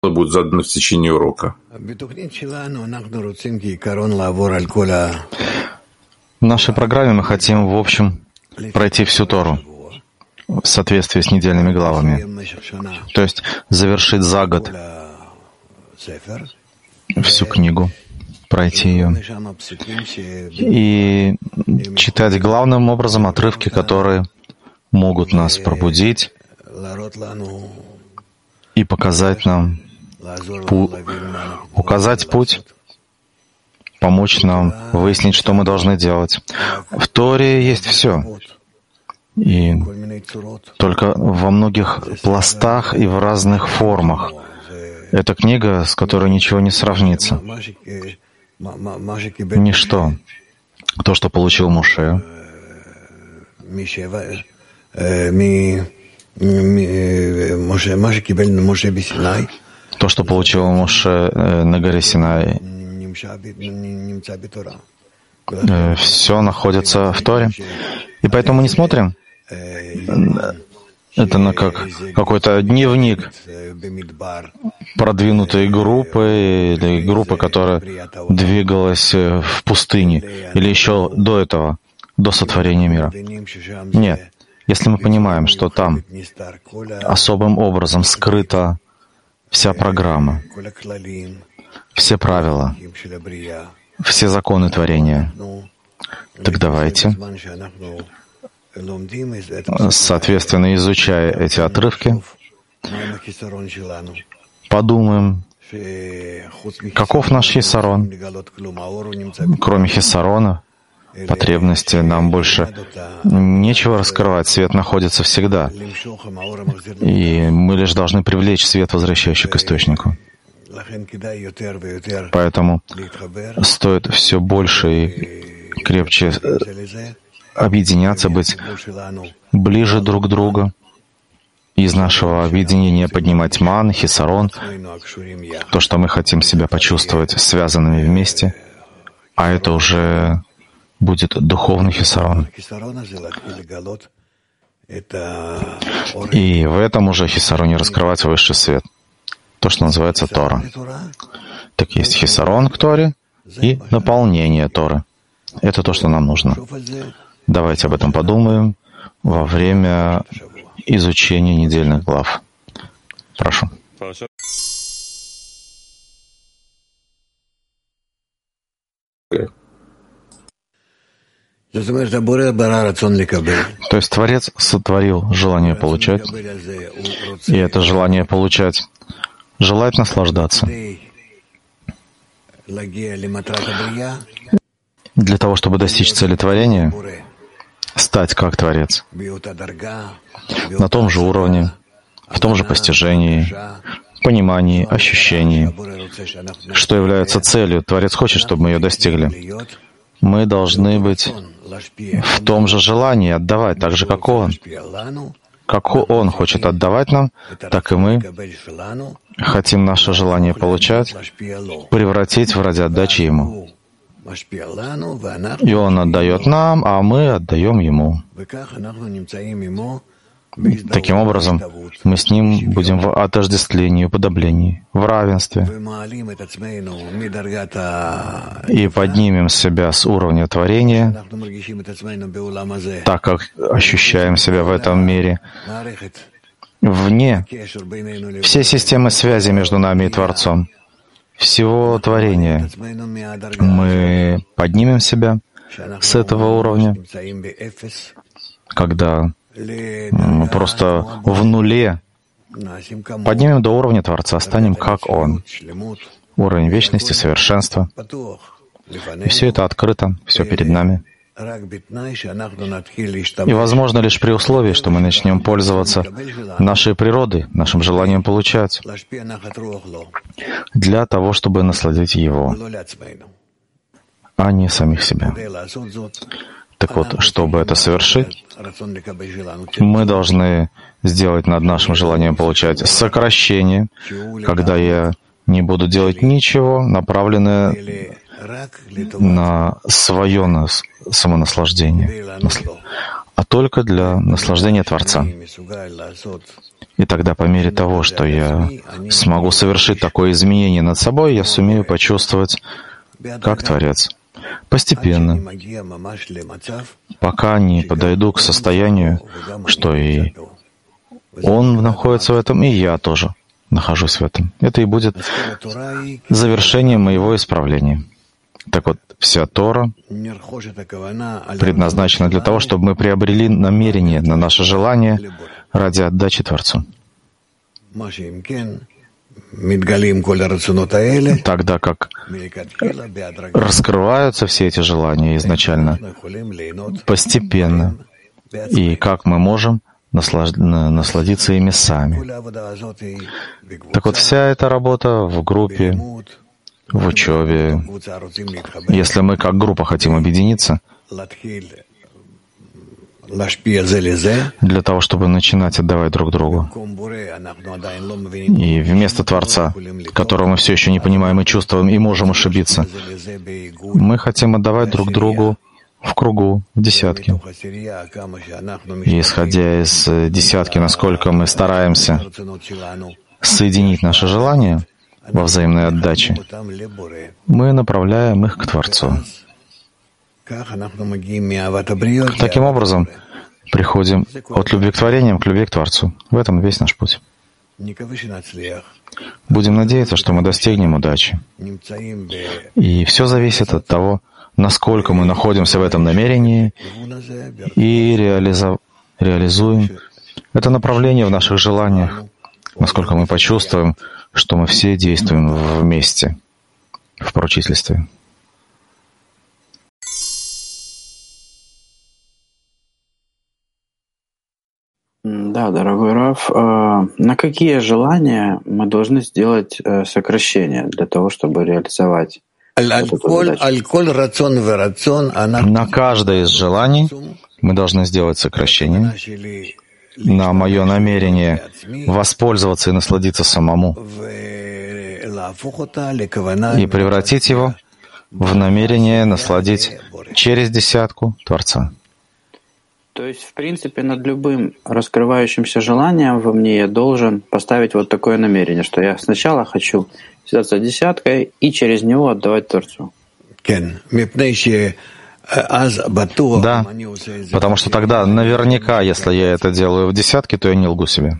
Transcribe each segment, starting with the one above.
будут заданы в течение урока. В нашей программе мы хотим, в общем, пройти всю Тору в соответствии с недельными главами. То есть завершить за год всю книгу, пройти ее и читать главным образом отрывки, которые могут нас пробудить и показать нам, указать путь, помочь нам выяснить, что мы должны делать. В Торе есть все. И только во многих пластах и в разных формах. Это книга, с которой ничего не сравнится. Ничто. То, что получил Моше, то, что получил Моше на горе Синай, все находится в Торе. И поэтому не смотрим это на как какой-то дневник продвинутой группы или группы, которая двигалась в пустыне, или еще до этого, до сотворения мира. Нет. Если мы понимаем, что там особым образом скрыта вся программа, все правила, все законы творения, так давайте, соответственно, изучая эти отрывки, подумаем, каков наш хисарон. Кроме хисарона, потребности, нам больше нечего раскрывать. Свет находится всегда. И мы лишь должны привлечь свет, возвращающий к источнику. Поэтому стоит все больше и крепче объединяться, быть ближе друг к другу. Из нашего объединения поднимать ман, хисарон, то, что мы хотим себя почувствовать связанными вместе, а это уже будет духовный хисарон. И в этом уже хисароне раскрывать высший свет. То, что называется Тора. Так есть хисарон к Торе и наполнение Торы. Это то, что нам нужно. Давайте об этом подумаем во время изучения недельных глав. Прошу. То есть Творец сотворил желание получать, и это желание получать желает наслаждаться. Для того, чтобы достичь цели творения, стать как Творец, на том же уровне, в том же постижении, понимании, ощущении, что является целью. Творец хочет, чтобы мы ее достигли. Мы должны быть в том же желании отдавать, так же, как Он. Как Он хочет отдавать нам, так и мы хотим наше желание получать, превратить в ради отдачи Ему. И Он отдает нам, а мы отдаем Ему. Таким образом, мы с Ним будем в отождествлении, уподоблении, в равенстве. И поднимем себя с уровня творения, так как ощущаем себя в этом мире, вне все системы связи между нами и Творцом, всего творения. Мы поднимем себя с этого уровня, когда мы просто в нуле поднимем до уровня Творца, станем как Он. Уровень вечности, совершенства. И все это открыто, все перед нами. И возможно лишь при условии, что мы начнем пользоваться нашей природой, нашим желанием получать, для того, чтобы насладить Его, а не самих себя. Так вот, чтобы это совершить, мы должны сделать над нашим желанием получать сокращение, когда я не буду делать ничего, направленное на свое самонаслаждение, а только для наслаждения Творца. И тогда, по мере того, что я смогу совершить такое изменение над собой, я сумею почувствовать, как Творец. Постепенно, пока не подойду к состоянию, что и Он находится в этом, и я тоже нахожусь в этом. Это и будет завершением моего исправления. Так вот, вся Тора предназначена для того, чтобы мы приобрели намерение на наше желание ради отдачи Творцу. Тогда как раскрываются все эти желания изначально, постепенно, и как мы можем насладиться ими сами. Так вот, вся эта работа в группе, в учебе, если мы как группа хотим объединиться, для того, чтобы начинать отдавать друг другу. И вместо Творца, которого мы все еще не понимаем и чувствуем, и можем ошибиться, мы хотим отдавать друг другу в кругу, в десятке. И исходя из десятки, насколько мы стараемся соединить наши желания во взаимной отдаче, мы направляем их к Творцу. Таким образом, приходим от любви к творениям к любви к Творцу. В этом весь наш путь. Будем надеяться, что мы достигнем удачи. И все зависит от того, насколько мы находимся в этом намерении и реализуем это направление в наших желаниях, насколько мы почувствуем, что мы все действуем вместе в поручительстве. Да, дорогой Рав, на какие желания мы должны сделать сокращение для того, чтобы реализовать эту задачу? На каждое из желаний мы должны сделать сокращение. На мое намерение воспользоваться и насладиться самому и превратить его в намерение насладить через десятку Творца. То есть, в принципе, над любым раскрывающимся желанием во мне я должен поставить вот такое намерение, что я сначала хочу связаться десяткой и через него отдавать Творцу. Да, потому что тогда наверняка, если я это делаю в десятке, то я не лгу себе.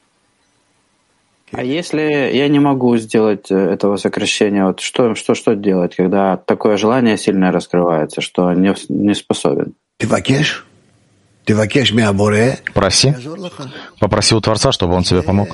А если я не могу сделать этого сокращения, вот что делать, когда такое желание сильно раскрывается, что не способен? Проси. Попроси у Творца, чтобы Он тебе помог.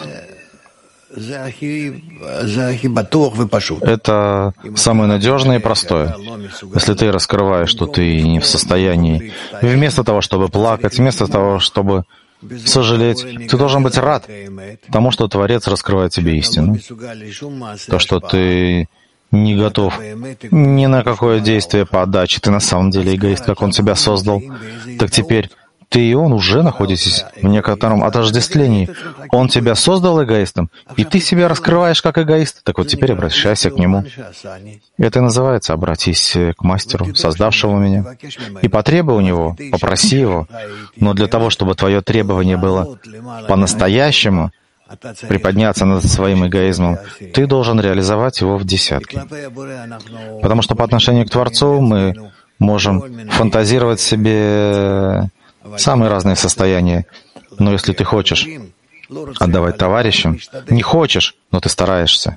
Это самое надежное и простое. Если ты раскрываешь, что ты не в состоянии, вместо того, чтобы плакать, вместо того, чтобы сожалеть, ты должен быть рад тому, что Творец раскрывает тебе истину. То, что ты не готов ни на какое действие по отдаче, ты на самом деле эгоист, как Он тебя создал, так теперь ты и Он уже находитесь в некотором отождествлении. Он тебя создал эгоистом, и ты себя раскрываешь как эгоист. Так вот теперь обращайся к Нему. Это и называется «обратись к мастеру, создавшему меня». И потребуй у Него, попроси Его. Но для того, чтобы твое требование было по-настоящему приподняться над своим эгоизмом, ты должен реализовать его в десятке. Потому что по отношению к Творцу мы можем фантазировать себе самые разные состояния. Но если ты хочешь отдавать товарищам, не хочешь, но ты стараешься,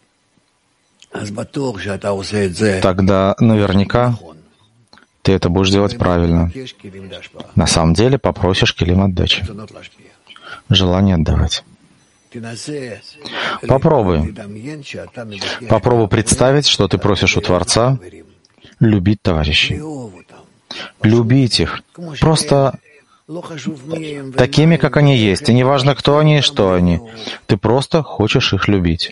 тогда наверняка ты это будешь делать правильно. На самом деле попросишь килим отдачи, желание отдавать. Попробуй представить, что ты просишь у Творца любить товарищей. Любить их просто такими, как они есть. И неважно, кто они и что они. Ты просто хочешь их любить.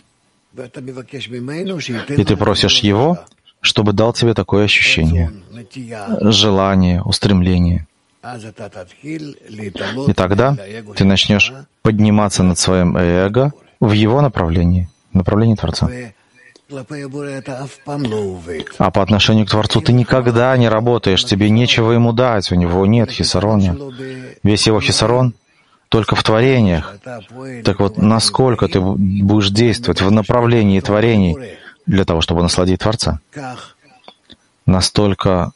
И ты просишь Его, чтобы дал тебе такое ощущение, желание, устремление. И тогда ты начнешь подниматься над своим эго в его направлении Творца. А по отношению к Творцу ты никогда не работаешь, тебе нечего Ему дать, у Него нет хисарона. Весь Его хисарон только в творениях. Так вот, насколько ты будешь действовать в направлении творений для того, чтобы насладить Творца, настолько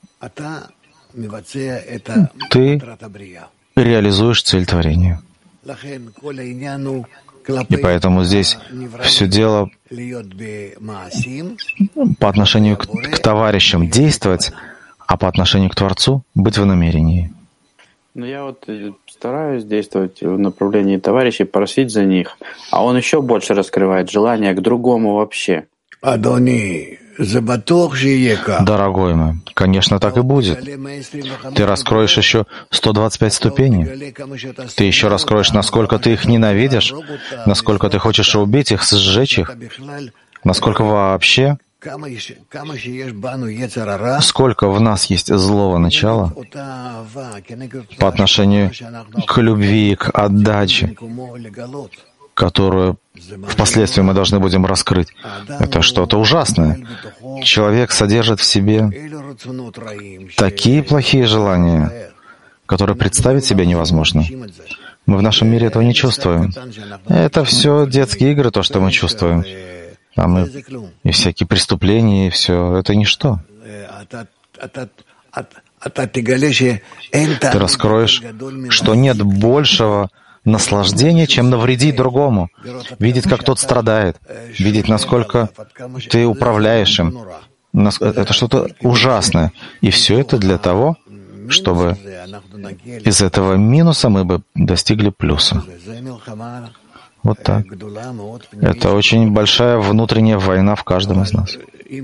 ты реализуешь цель творения. И поэтому здесь все дело по отношению к товарищам действовать, а по отношению к Творцу быть в намерении. Ну, я вот стараюсь действовать в направлении товарищей, просить за них, а он еще больше раскрывает желание к другому вообще. Дорогой мой, конечно, так и будет. Ты раскроешь еще 125 ступеней. Ты еще раскроешь, насколько ты их ненавидишь, насколько ты хочешь убить их, сжечь их, насколько вообще, сколько в нас есть злого начала по отношению к любви, к отдаче, которую впоследствии мы должны будем раскрыть. Это что-то ужасное. Человек содержит в себе такие плохие желания, которые представить себе невозможно. Мы в нашем мире этого не чувствуем. Это все детские игры, то, что мы чувствуем. И всякие преступления, и все. Это ничто. Ты раскроешь, что нет большего наслаждение, чем навредить другому, видеть, как тот страдает, видеть, насколько ты управляешь им. Это что-то ужасное. И все это для того, чтобы из этого минуса мы бы достигли плюса. Вот так. Это очень большая внутренняя война в каждом из нас.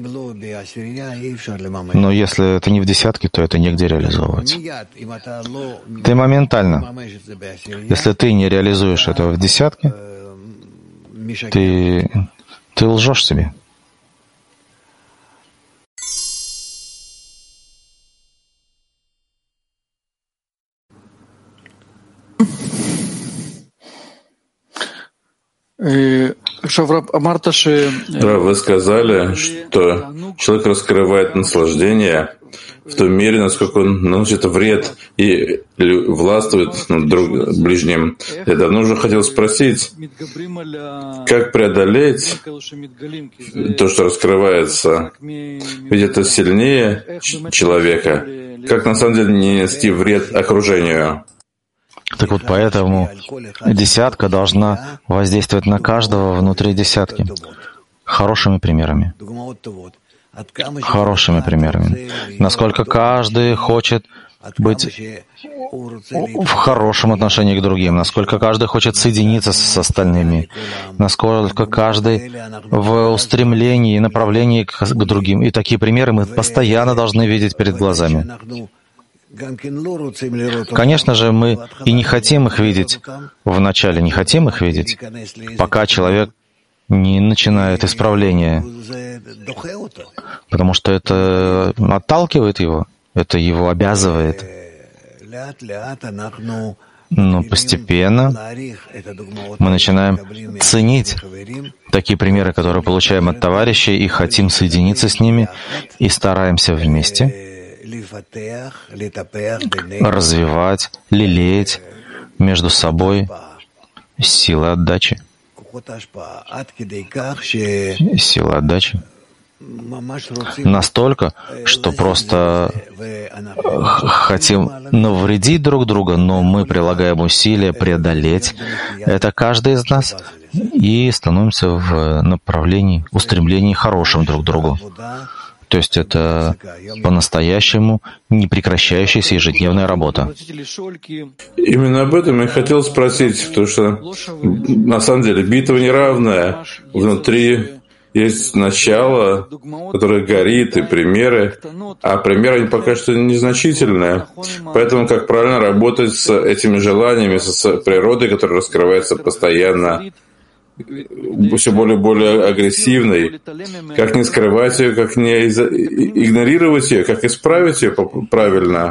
Но если это не в десятке, то это негде реализовывать. Ты моментально, если ты не реализуешь этого в десятке, ты лжешь себе. Вы сказали, что человек раскрывает наслаждение в той мере, насколько он наносит вред и властвует над ближним. Я давно уже хотел спросить, как преодолеть то, что раскрывается, ведь это сильнее человека, как на самом деле не нанести вред окружению. Так вот, поэтому десятка должна воздействовать на каждого внутри десятки хорошими примерами. Хорошими примерами. Насколько каждый хочет быть в хорошем отношении к другим, насколько каждый хочет соединиться с остальными, насколько каждый в устремлении и направлении к другим. И такие примеры мы постоянно должны видеть перед глазами. Конечно же, мы и не хотим их видеть, вначале не хотим их видеть, пока человек не начинает исправление, потому что это отталкивает его, это его обязывает. Но постепенно мы начинаем ценить такие примеры, которые получаем от товарищей, и хотим соединиться с ними, и стараемся вместе развивать, лелеять между собой силы отдачи. Силы отдачи. Настолько, что просто хотим навредить друг другу, но мы прилагаем усилия преодолеть это каждый из нас и становимся в направлении, устремлении хорошим друг к другу. То есть это по-настоящему непрекращающаяся ежедневная работа. Именно об этом я хотел спросить, потому что на самом деле битва неравная. Внутри есть начало, которое горит, и примеры, а примеры они пока что незначительные. Поэтому как правильно работать с этими желаниями, с природой, которая раскрывается постоянно, все более и более агрессивной, как не скрывать ее, как не игнорировать ее, как исправить ее правильно.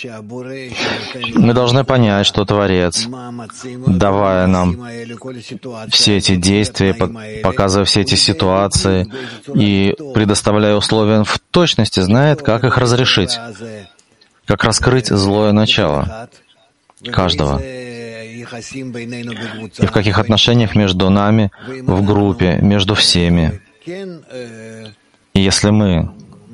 Мы должны понять, что Творец, давая нам все эти действия, показывая все эти ситуации и предоставляя условия, в точности знает, как их разрешить, как раскрыть злое начало каждого. и в каких отношениях между нами в группе, между всеми. И если мы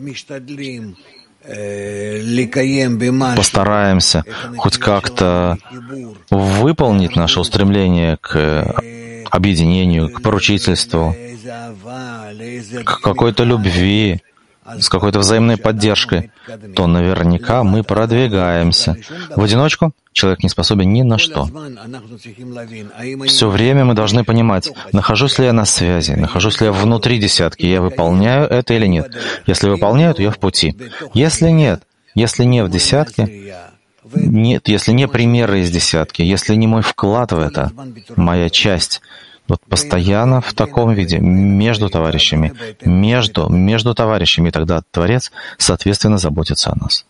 постараемся хоть как-то выполнить наше устремление к объединению, к поручительству, к какой-то любви, с какой-то взаимной поддержкой, то наверняка мы продвигаемся. В одиночку человек не способен ни на что. Все время мы должны понимать, нахожусь ли я на связи, нахожусь ли я внутри десятки, я выполняю это или нет. Если выполняю, то я в пути. Если нет, если не в десятке, нет, если не примеры из десятки, если не мой вклад в это, моя часть, вот постоянно в таком виде, между товарищами, между товарищами, и тогда Творец, соответственно, заботится о нас.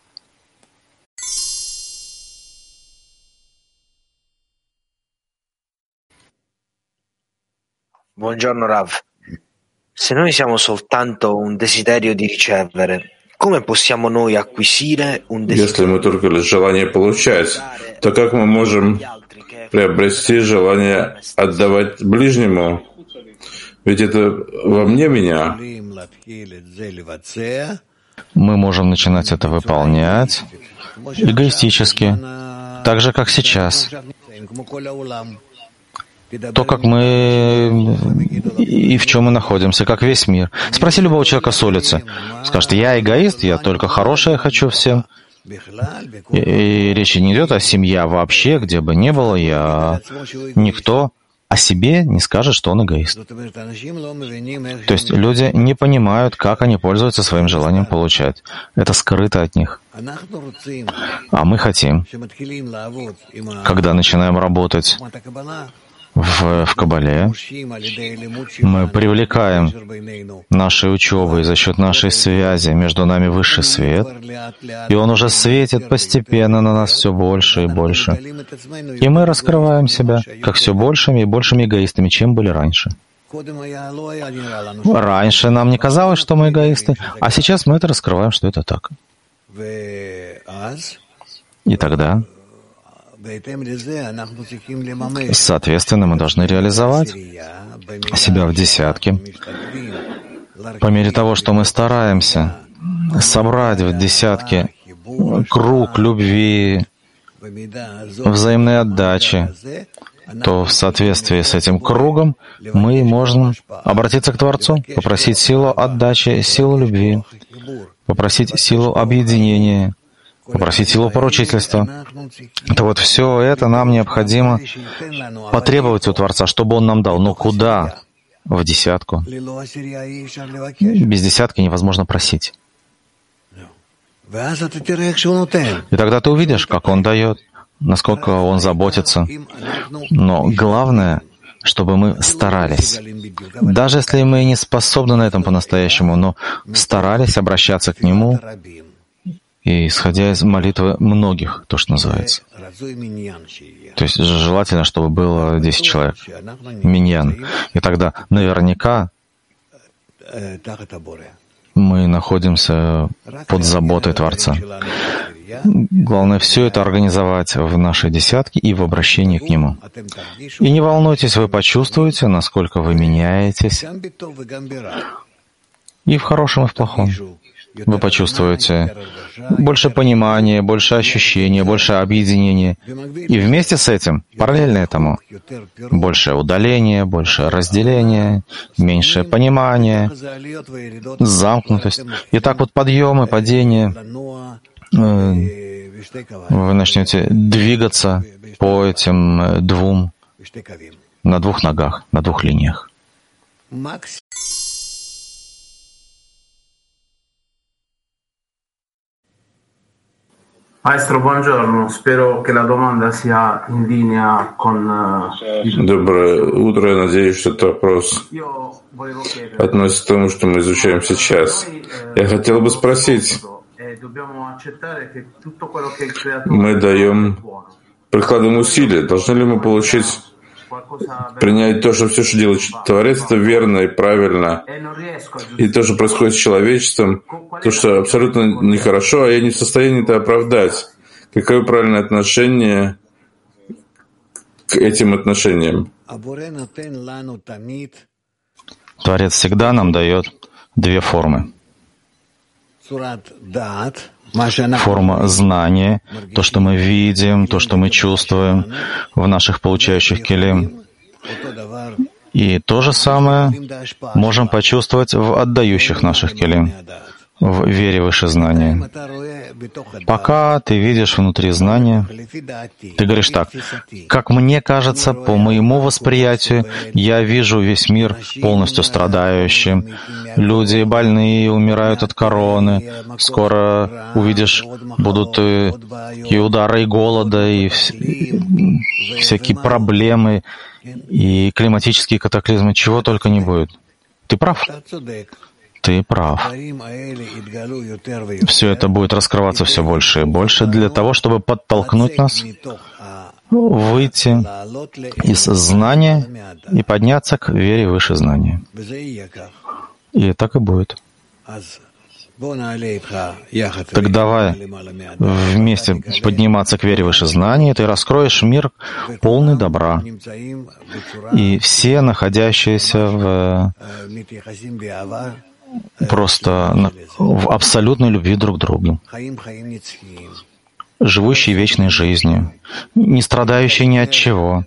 Buongiorno Rav. Se noi siamo soltanto un desiderio di ricevere, come possiamo noi acquisire un desiderio? Если мы только лишь желание получать, то как мы можем приобрести желание отдавать ближнему? Ведь это во мне меня. Мы можем начинать это выполнять эгоистически, так же, как сейчас. То, как мы и в чем мы находимся, как весь мир. Спроси любого человека с улицы. Скажет, я эгоист, я только хорошее хочу всем. И речь не идет о семье вообще, где бы ни было, никто о себе не скажет, что он эгоист. То есть люди не понимают, как они пользуются своим желанием получать. Это скрыто от них. А мы хотим, когда начинаем работать в Кабале, мы привлекаем нашей учебой за счет нашей связи между нами высший свет, и он уже светит постепенно на нас все больше и больше. И мы раскрываем себя как все большими и большими эгоистами, чем были раньше. Раньше нам не казалось, что мы эгоисты, а сейчас мы это раскрываем, что это так. И тогда, соответственно, мы должны реализовать себя в десятке. По мере того, что мы стараемся собрать в десятке круг любви, взаимной отдачи, то в соответствии с этим кругом мы можем обратиться к Творцу, попросить силу отдачи, силу любви, попросить силу объединения, попросить силу поручительства. То вот все это нам необходимо потребовать у Творца, чтобы Он нам дал. Но куда? В десятку. Без десятки невозможно просить. И тогда ты увидишь, как Он дает, насколько Он заботится. Но главное, чтобы мы старались. Даже если мы не способны на этом по-настоящему, но старались обращаться к Нему, и исходя из молитвы многих, то, что называется. То есть желательно, чтобы было 10 человек. Миньян. И тогда наверняка мы находимся под заботой Творца. Главное все это организовать в нашей десятке и в обращении к Нему. И не волнуйтесь, вы почувствуете, насколько вы меняетесь. И в хорошем, и в плохом. Вы почувствуете больше понимания, больше ощущения, больше объединения. И вместе с этим, параллельно этому, больше удаления, больше разделения, меньше понимания, замкнутость. И так вот подъемы, падения. Вы начнете двигаться по этим двум, на двух ногах, на двух линиях. Maestro, buongiorno. Spero che la domanda sia in linea con... Доброе утро. Я надеюсь, что этот вопрос относится к тому, что мы изучаем сейчас. Я хотел бы спросить, мы прикладываем усилия, должны ли мы принять то, что все, что делает Творец, это верно и правильно, и то, что происходит с человечеством, то, что абсолютно нехорошо, а я не в состоянии это оправдать. Какое правильное отношение к этим отношениям. Творец всегда нам дает две формы. Форма знания, то, что мы видим, то, что мы чувствуем в наших получающих келим. И то же самое можем почувствовать в отдающих наших келим, в вере выше знания. Пока ты видишь внутри знания, ты говоришь так: как мне кажется, по моему восприятию, я вижу весь мир полностью страдающим. Люди больные умирают от короны. Скоро увидишь, будут и удары, и голода, и всякие проблемы, и климатические катаклизмы, чего только не будет. Ты прав. Ты прав. Все это будет раскрываться все больше и больше для того, чтобы подтолкнуть нас выйти из знания и подняться к вере выше знания. И так и будет. Так давай вместе подниматься к вере выше знания, и ты раскроешь мир полный добра. И все находящиеся просто в абсолютной любви друг к другу, живущие вечной жизнью, не страдающие ни от чего.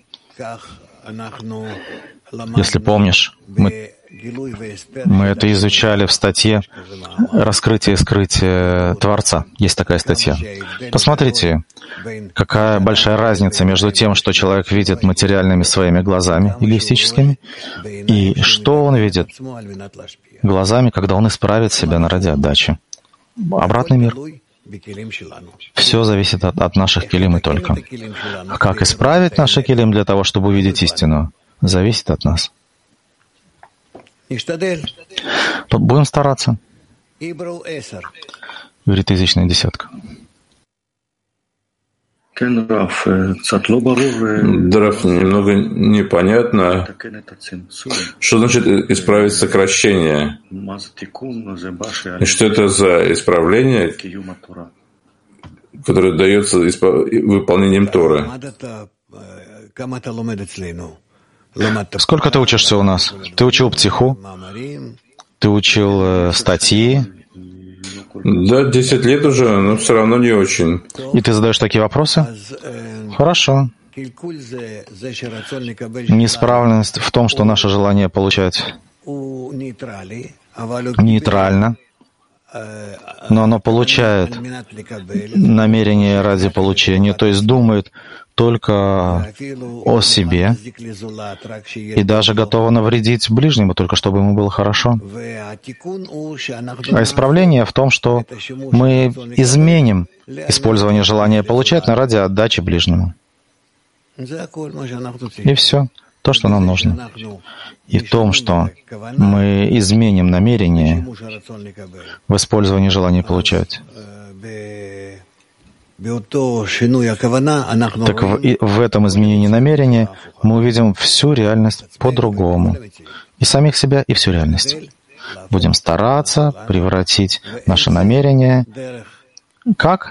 Если помнишь, мы это изучали в статье «Раскрытие и скрытие Творца». Есть такая статья. Посмотрите, какая большая разница между тем, что человек видит материальными своими глазами, эгоистическими, и что он видит глазами, когда он исправит себя на ради отдачи. Обратный мир. Все зависит от наших келим и только. Как исправить наши келим для того, чтобы увидеть истину, зависит от нас. Будем стараться. Говорит язычная десятка. Раф, немного непонятно, что значит исправить сокращение. И что это за исправление, которое дается выполнением Торы? Сколько ты учишься у нас? Ты учил психу? Ты учил статьи? Да, 10 лет уже, но все равно не очень. И ты задаешь такие вопросы? Хорошо. Неисправленность в том, что наше желание получать нейтрально, но оно получает намерение ради получения, то есть думает только о себе и даже готово навредить ближнему, только чтобы ему было хорошо. А исправление в том, что мы изменим использование желания получать на ради отдачи ближнему. И все, то, что нам нужно. И в том, что мы изменим намерение в использовании желания получать. Так в этом изменении намерения мы увидим всю реальность по-другому. И самих себя, и всю реальность. Будем стараться превратить наше намерение. Как?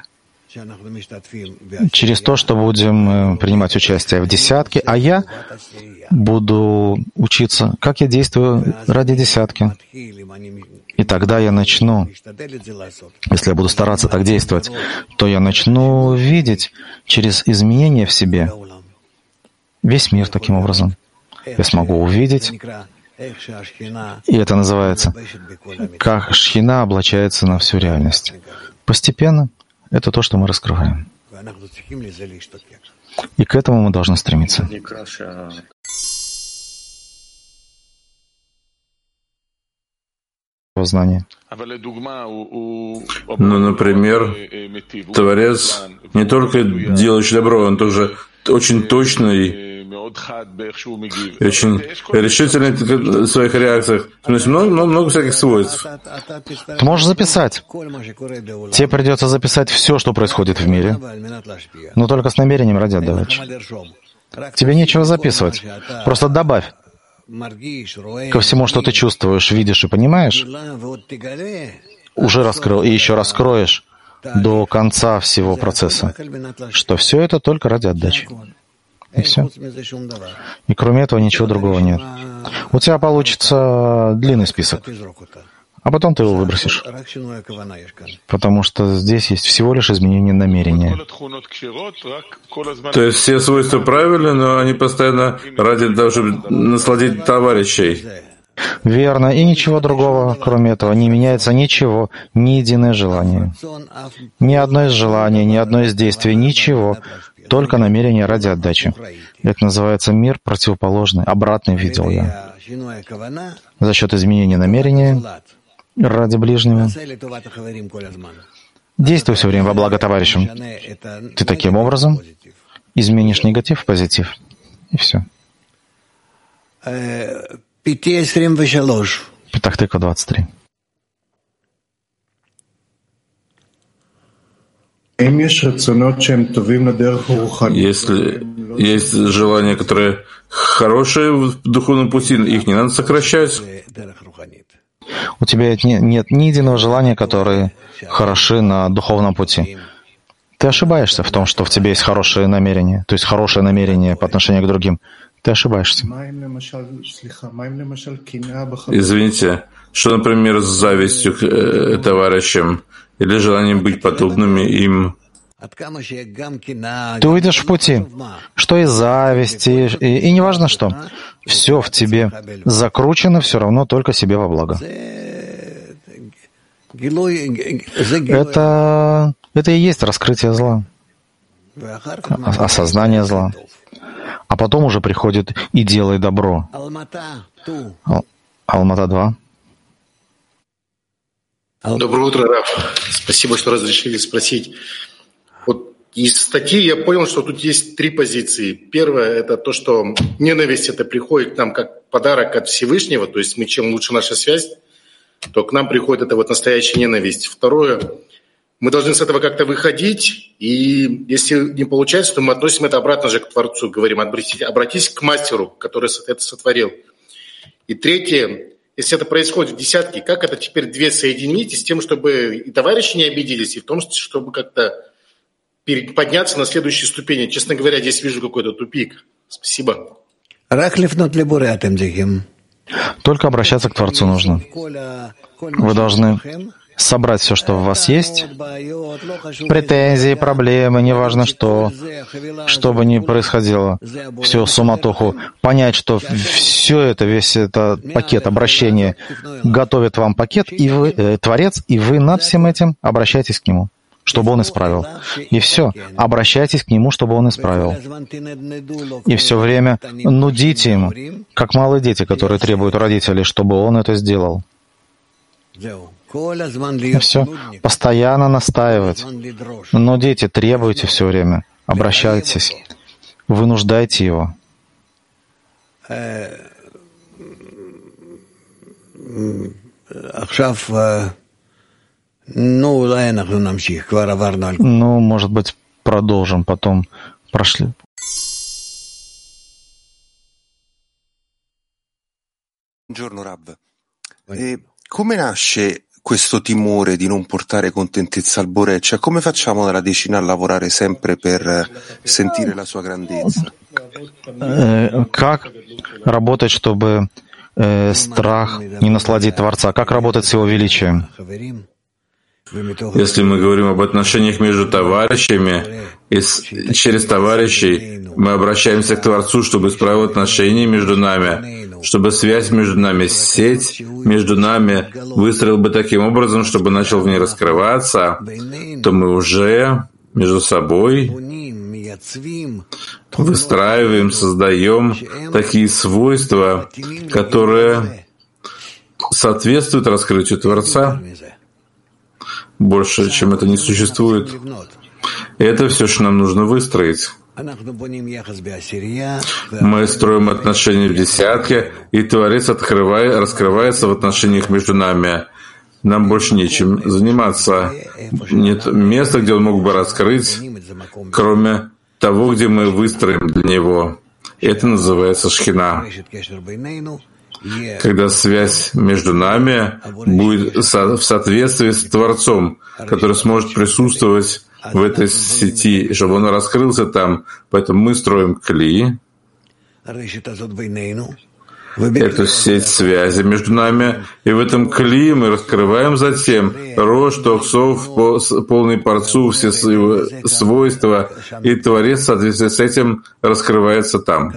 Через то, что будем принимать участие в десятке, а я буду учиться, как я действую ради десятки. И тогда я начну, если я буду стараться так действовать, то я начну видеть через изменения в себе весь мир таким образом. Я смогу увидеть, и это называется, как Шхина облачается на всю реальность. Постепенно это то, что мы раскрываем. И к этому мы должны стремиться. Знание. Ну, например, Творец не только делающий добро, он тоже очень точный и очень решительный в своих реакциях. То есть много всяких свойств. Ты можешь записать. Тебе придется записать все, что происходит в мире, но только с намерением ради отдачи. Тебе нечего записывать. Просто добавь ко всему, что ты чувствуешь, видишь и понимаешь, уже раскрыл и еще раскроешь до конца всего процесса, что все это только ради отдачи. И все. И кроме этого ничего другого нет. У тебя получится длинный список, а потом ты его выбросишь. Потому что здесь есть всего лишь изменение намерения. То есть все свойства правильны, но они постоянно ради того, чтобы насладить товарищей. Верно. И ничего другого, кроме этого, не меняется ничего, ни единое желание. Ни одно из желаний, ни одно из действий, ничего. Только намерение ради отдачи. Это называется мир противоположный, обратный видел я. За счет изменения намерения ради ближнего. Действуй все время во благо товарищам. Ты таким образом изменишь негатив в позитив. И все. Петах-Тиква 23. Если есть желания, которые хорошие в духовном пути, их не надо сокращать. У тебя нет ни единого желания, которые хороши на духовном пути. Ты ошибаешься в том, что в тебе есть хорошее намерение, то есть хорошее намерение по отношению к другим. Ты ошибаешься. Извините, что, например, с завистью к товарищам или желанием быть подобными им? Ты уйдешь в пути. Что из зависти, и неважно что. Все в тебе закручено все равно только себе во благо. Это и есть раскрытие зла, осознание зла. А потом уже приходит и делай добро. Алмата 2. Доброе утро, Раф. Спасибо, что разрешили спросить. Вот из статьи я понял, что тут есть три позиции. Первое – это то, что ненависть это приходит к нам как подарок от Всевышнего, то есть мы чем лучше наша связь, то к нам приходит это вот настоящая ненависть. Второе – мы должны с этого как-то выходить, и если не получается, то мы относим это обратно же к Творцу, говорим, обратись к мастеру, который это сотворил. И третье, если это происходит в десятке, как это теперь две соединить с тем, чтобы и товарищи не обиделись, и в том, чтобы как-то подняться на следующие ступени. Честно говоря, здесь вижу какой-то тупик. Спасибо. Только обращаться к Творцу нужно. Вы должны собрать все, что в вас есть, претензии, проблемы, неважно что бы ни происходило, всю суматоху, понять, что все это, весь этот пакет обращения готовит вам пакет, и вы, Творец, и вы над всем этим обращайтесь к Нему, чтобы Он исправил. И все, обращайтесь к Нему, чтобы Он исправил. И все время нудите Ему, как малые дети, которые требуют у родителей, чтобы Он это сделал. И все. Постоянно настаивать. Но дети, требуйте все время. Обращайтесь. Вынуждайте его. Ну, может быть, продолжим потом. Прошли. Buongiorno Rab. Come nasce questo timore di non portare contentezza al Boré? Cioè, come facciamo dalla decina a lavorare sempre per sentire la sua grandezza? Как работать, чтобы страх не насладить Творца? Как работать с Его величием? Если мы говорим об отношениях между товарищами, и через товарищей мы обращаемся к Творцу, чтобы исправил отношения между нами, чтобы связь между нами, сеть между нами выстроил бы таким образом, чтобы начал в ней раскрываться, то мы уже между собой выстраиваем, создаем такие свойства, которые соответствуют раскрытию Творца. Больше, чем это не существует. И это все, что нам нужно выстроить. Мы строим отношения в десятке, и Творец раскрывается в отношениях между нами. Нам больше нечем заниматься. Нет места, где Он мог бы раскрыть, кроме того, где мы выстроим для Него. Это называется Шхина. Когда связь между нами будет в соответствии с Творцом, который сможет присутствовать в этой сети, чтобы он раскрылся там. Поэтому мы строим кли, эту сеть связи между нами, и в этом кли мы раскрываем затем Рош, Тохсов, полный Парцу, все свойства, и Творец в соответствии с этим раскрывается там.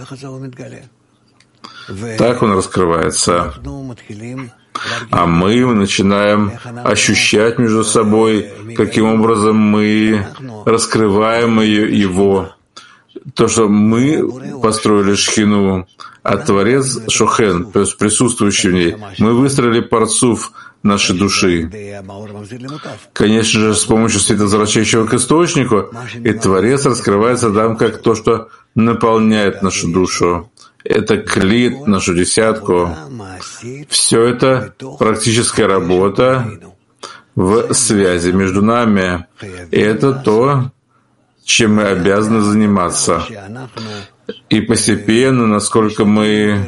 Так он раскрывается. А мы начинаем ощущать между собой, каким образом мы раскрываем его. То, что мы построили Шхину, а Творец Шохен, то есть присутствующий в ней, мы выстроили парцуф нашей души. Конечно же, с помощью света, возвращающего к источнику, и Творец раскрывается там как то, что наполняет нашу душу. Это клит, нашу десятку. Все это практическая работа в связи между нами. И это то, чем мы обязаны заниматься. И постепенно, насколько мы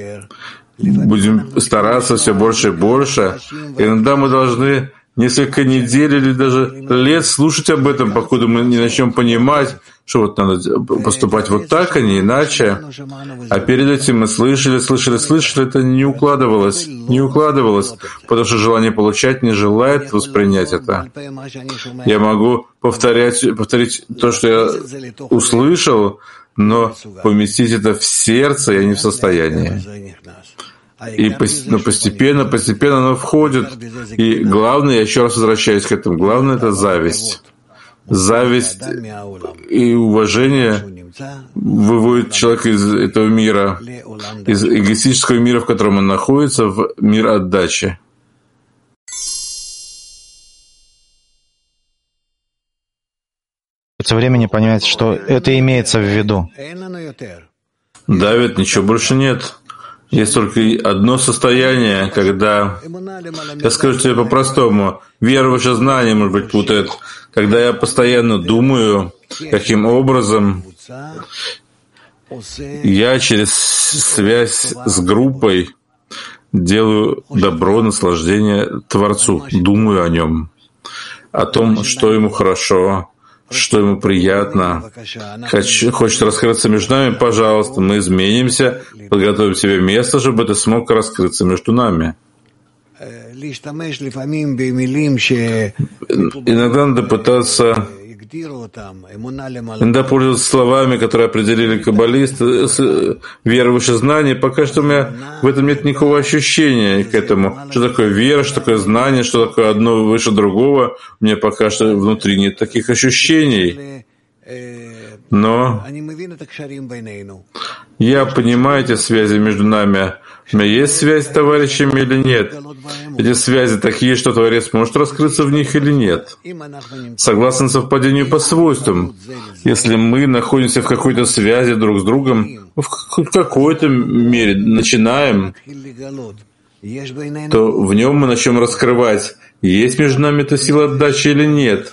будем стараться все больше и больше, иногда мы должны несколько недель или даже лет слушать об этом, покуда мы не начнем понимать, что вот надо поступать вот так, а не иначе. А перед этим мы слышали, это не укладывалось, потому что желание получать не желает воспринять это. Я могу повторить то, что я услышал, но поместить это в сердце я не в состоянии. Но постепенно оно входит. И главное, я еще раз возвращаюсь к этому, главное — это зависть. Зависть и уважение выводит человека из этого мира, из эгоистического мира, в котором он находится, в мир отдачи. Со временем понять, что это имеется в виду. Давид, ничего больше нет. Есть только одно состояние, когда, я скажу тебе по-простому, вера, выше знания, может быть, путает, когда я постоянно думаю, каким образом я через связь с группой делаю добро, наслаждение Творцу, думаю о нем, о том, что ему хорошо, что ему приятно. Хочет раскрыться между нами, пожалуйста, мы изменимся, подготовим себе место, чтобы это смог раскрыться между нами. Иногда надо пытаться, иногда пользоваться словами, которые определили каббалисты, вера выше знаний. Пока что у меня в этом нет никакого ощущения к этому. Что такое вера, что такое знание, что такое одно выше другого. У меня пока что внутри нет таких ощущений. Но я понимаю эти связи между нами. У меня есть связь с товарищами или нет? Эти связи такие, что Творец может раскрыться в них или нет? Согласно совпадению по свойствам, если мы находимся в какой-то связи друг с другом, в какой-то мере начинаем, то в нем мы начнем раскрывать, есть между нами эта сила отдачи или нет,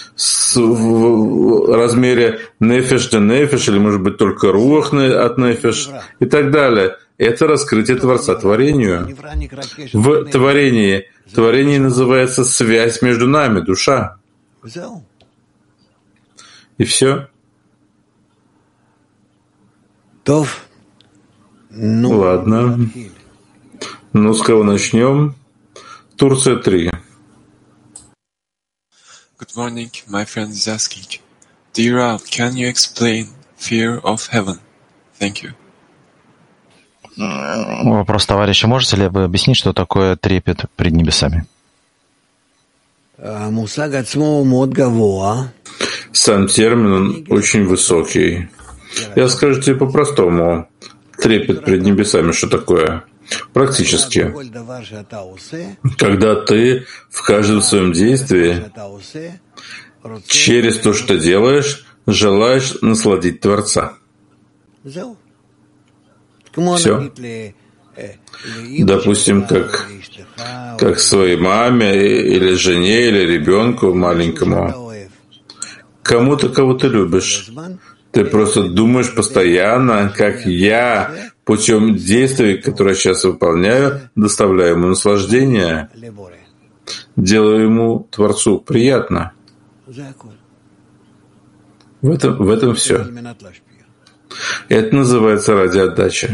в размере нефеш де нефеш, или, может быть, только руах от нефеш, и так далее. Это раскрытие Творца творению. В творении называется связь между нами, душа. И все. Ладно. Ну, с кого начнем? Турция 3. Good morning, my friend is asking. Dear Rav, can you explain fear of heaven? Thank you. Вопрос товарища. Можете ли вы объяснить, что такое трепет пред небесами? Сам термин очень высокий. Я скажу тебе по-простому. Трепет пред небесами, что такое? Практически. Когда ты в каждом своем действии через то, что делаешь, желаешь насладить Творца. Все. Допустим, как своей маме или жене, или ребенку маленькому. Кому-то, кого ты любишь. Ты просто думаешь постоянно, как я путем действий, которые я сейчас выполняю, доставляю ему наслаждение, делаю ему, Творцу, приятно. В этом все. Это называется ради отдачи.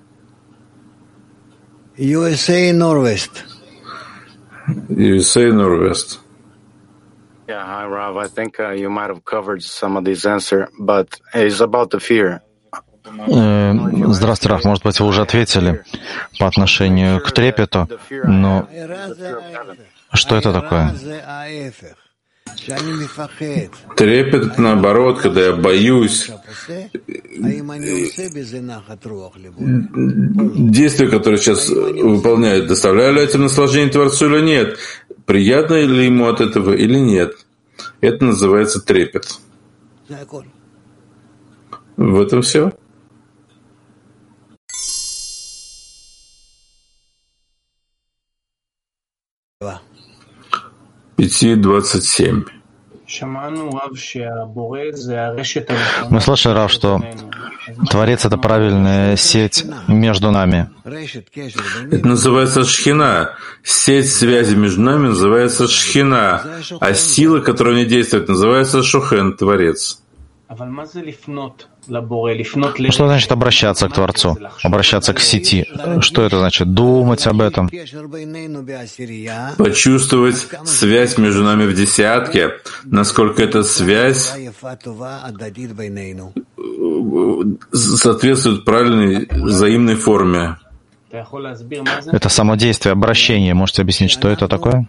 USA Norwest. USA Norwest. Yeah, hi Rav. I think you might have covered some of these answers, but it's about the fear. Здравствуйте, Раф. Может быть, вы уже ответили по отношению к трепету, но что это такое? Трепет, наоборот, когда я боюсь. Действия, которые сейчас выполняют, доставляю ли этим наслаждение Творцу или нет? Приятно ли ему от этого или нет? Это называется трепет. В этом все. Пяти 27. Мы слышали, Рав, что Творец — это правильная сеть между нами. Это называется шхина. Сеть связи между нами называется шхина, а сила, которая в ней действует, называется шухен, Творец. Что значит обращаться к Творцу? Обращаться к сети? Что это значит? Думать об этом? Почувствовать связь между нами в десятке, насколько эта связь соответствует правильной взаимной форме. Это само действие, обращение. Можете объяснить, что это такое?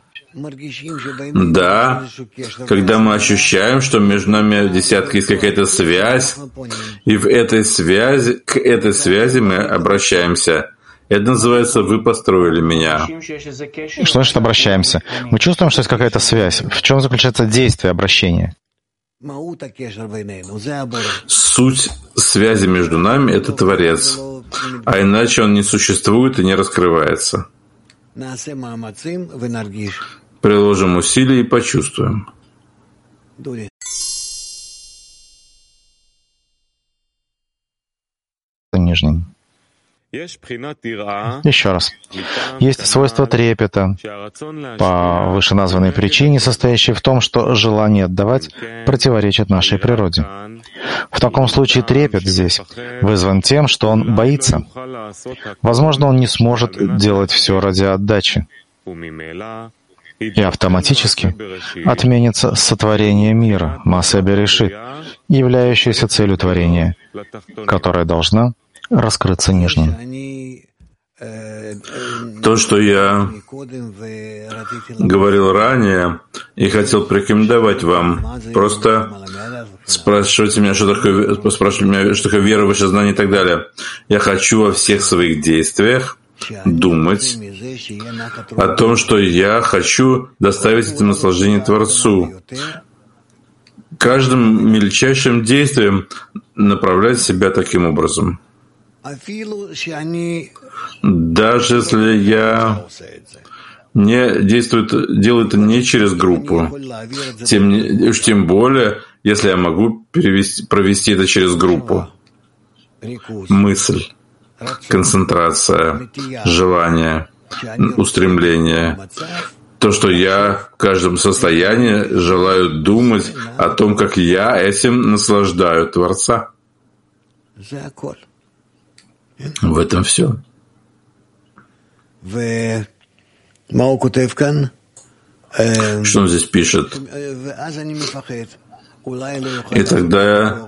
Да, когда мы ощущаем, что между нами в десятке есть какая-то связь, и к этой связи мы обращаемся. Это называется «Вы построили меня». Что значит обращаемся? Мы чувствуем, что есть какая-то связь. В чем заключается действие обращения? Суть связи между нами — это Творец, а иначе он не существует и не раскрывается. Приложим усилия и почувствуем. Нижним. Еще раз. Есть свойство трепета по вышеназванной причине, состоящей в том, что желание отдавать противоречит нашей природе. В таком случае трепет здесь вызван тем, что он боится. Возможно, он не сможет делать все ради отдачи. И автоматически отменится сотворение мира, Маасе Берешит, являющееся целью творения, которая должна раскрыться нижним. То, что я говорил ранее и хотел порекомендовать вам, просто спрашивайте меня, что такое вера, высшее знание и так далее. Я хочу во всех своих действиях думать о том, что я хочу доставить это наслаждение Творцу. Каждым мельчайшим действием направлять себя таким образом. Даже если я делаю это не через группу, тем более, если я могу провести это через группу. Мысль, концентрация, желание, устремление. То, что я в каждом состоянии желаю думать о том, как я этим наслаждаю Творца. В этом все. Что он здесь пишет? И тогда я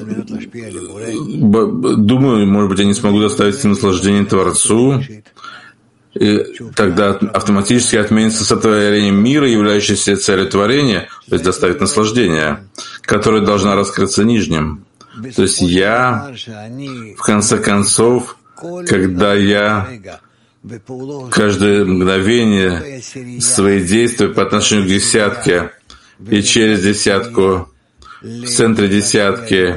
думаю, может быть, я не смогу доставить наслаждение Творцу, и тогда автоматически отменится сотворение мира, являющееся целью творения, то есть доставить наслаждение, которое должна раскрыться нижним. То есть я, в конце концов, когда я каждое мгновение свои действия по отношению к десятке и через десятку, в центре десятки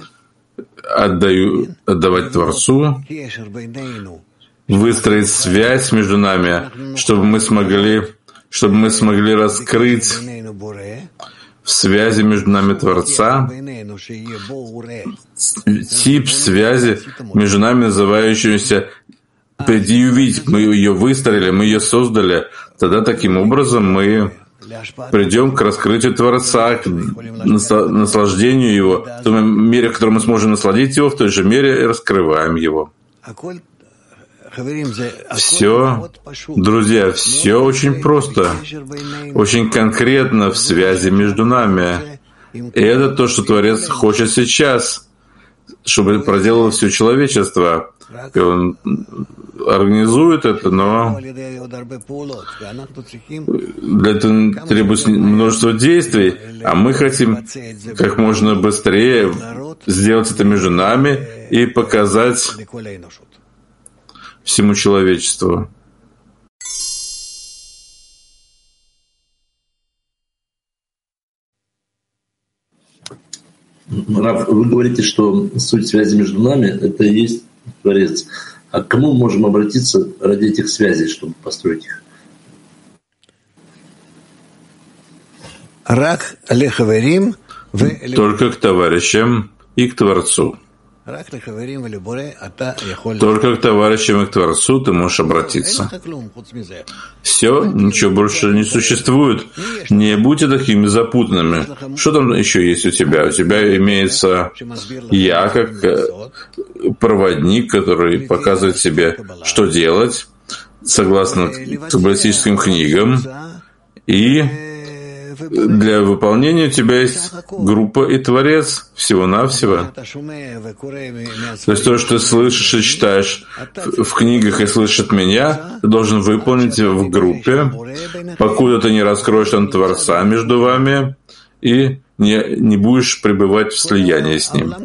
отдавать Творцу, выстроить связь между нами, чтобы мы смогли раскрыть в связи между нами Творца, тип связи между нами, называющийся «приди и увидеть». Мы ее выстроили, мы ее создали. Тогда таким образом мы придем к раскрытию Творца, к наслаждению Его. В той мере, в которой мы сможем насладить Его, в той же мере и раскрываем Его. Все, друзья, все очень просто, очень конкретно в связи между нами. И это то, что Творец хочет сейчас, чтобы проделало все человечество. И Он организует это, но для этого требуется множество действий, а мы хотим как можно быстрее сделать это между нами и показать всему человечеству. Рав, вы говорите, что суть связи между нами — это и есть Творец. А к кому мы можем обратиться ради этих связей, чтобы построить их? Только к товарищам и к Творцу. Только к товарищам и к Творцу ты можешь обратиться. Все, ничего больше не существует. Не будьте такими запутанными. Что там еще есть у тебя? У тебя имеется я, как проводник, который показывает себе, что делать, согласно каббалистическим книгам, и для выполнения у тебя есть группа и Творец всего-навсего. То есть то, что ты слышишь и читаешь в книгах и слышишь от меня, ты должен выполнить в группе, покуда ты не раскроешь там Творца между вами и не будешь пребывать в слиянии с Ним.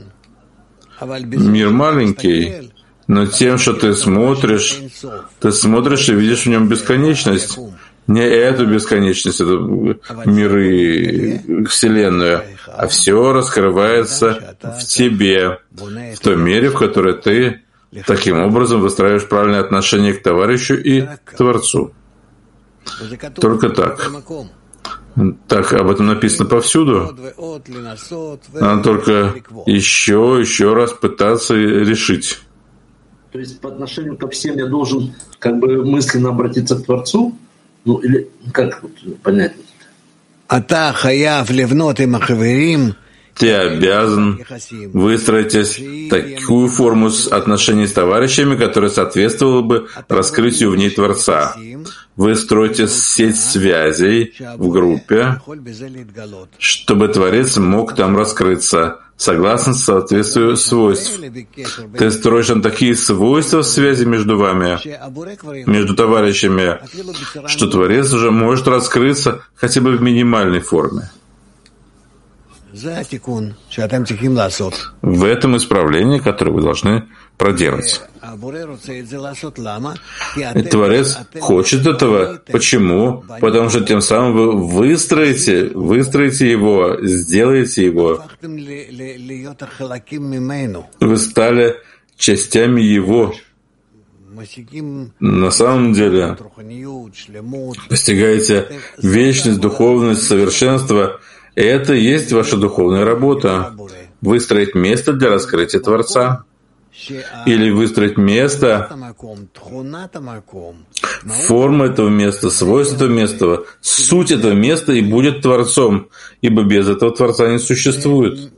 Мир маленький, но тем, что ты смотришь и видишь в нем бесконечность. Не эту бесконечность, эту миры, Вселенную, а все раскрывается в тебе, в той мере, в которой ты таким образом выстраиваешь правильное отношение к товарищу и к Творцу. Только так. Так об этом написано повсюду. Надо только еще раз пытаться решить. То есть по отношению ко всем я должен как бы мысленно обратиться к Творцу? Ну, или как понять? Ты обязан выстроить такую форму отношений с товарищами, которая соответствовала бы раскрытию в ней Творца. Вы строите сеть связей в группе, чтобы Творец мог там раскрыться, согласно соответствию свойств. Ты строишь там такие свойства связи между вами, между товарищами, что Творец уже может раскрыться хотя бы в минимальной форме. В этом исправлении, которое вы должны проделать. И Творец хочет этого. Почему? Потому что тем самым вы выстроите его, сделаете его. Вы стали частями его. На самом деле постигаете вечность, духовность, совершенство. И это и есть ваша духовная работа. Выстроить место для раскрытия Творца. Или выстроить место, форма этого места, свойства этого места, суть этого места и будет Творцом, ибо без этого Творца не существует.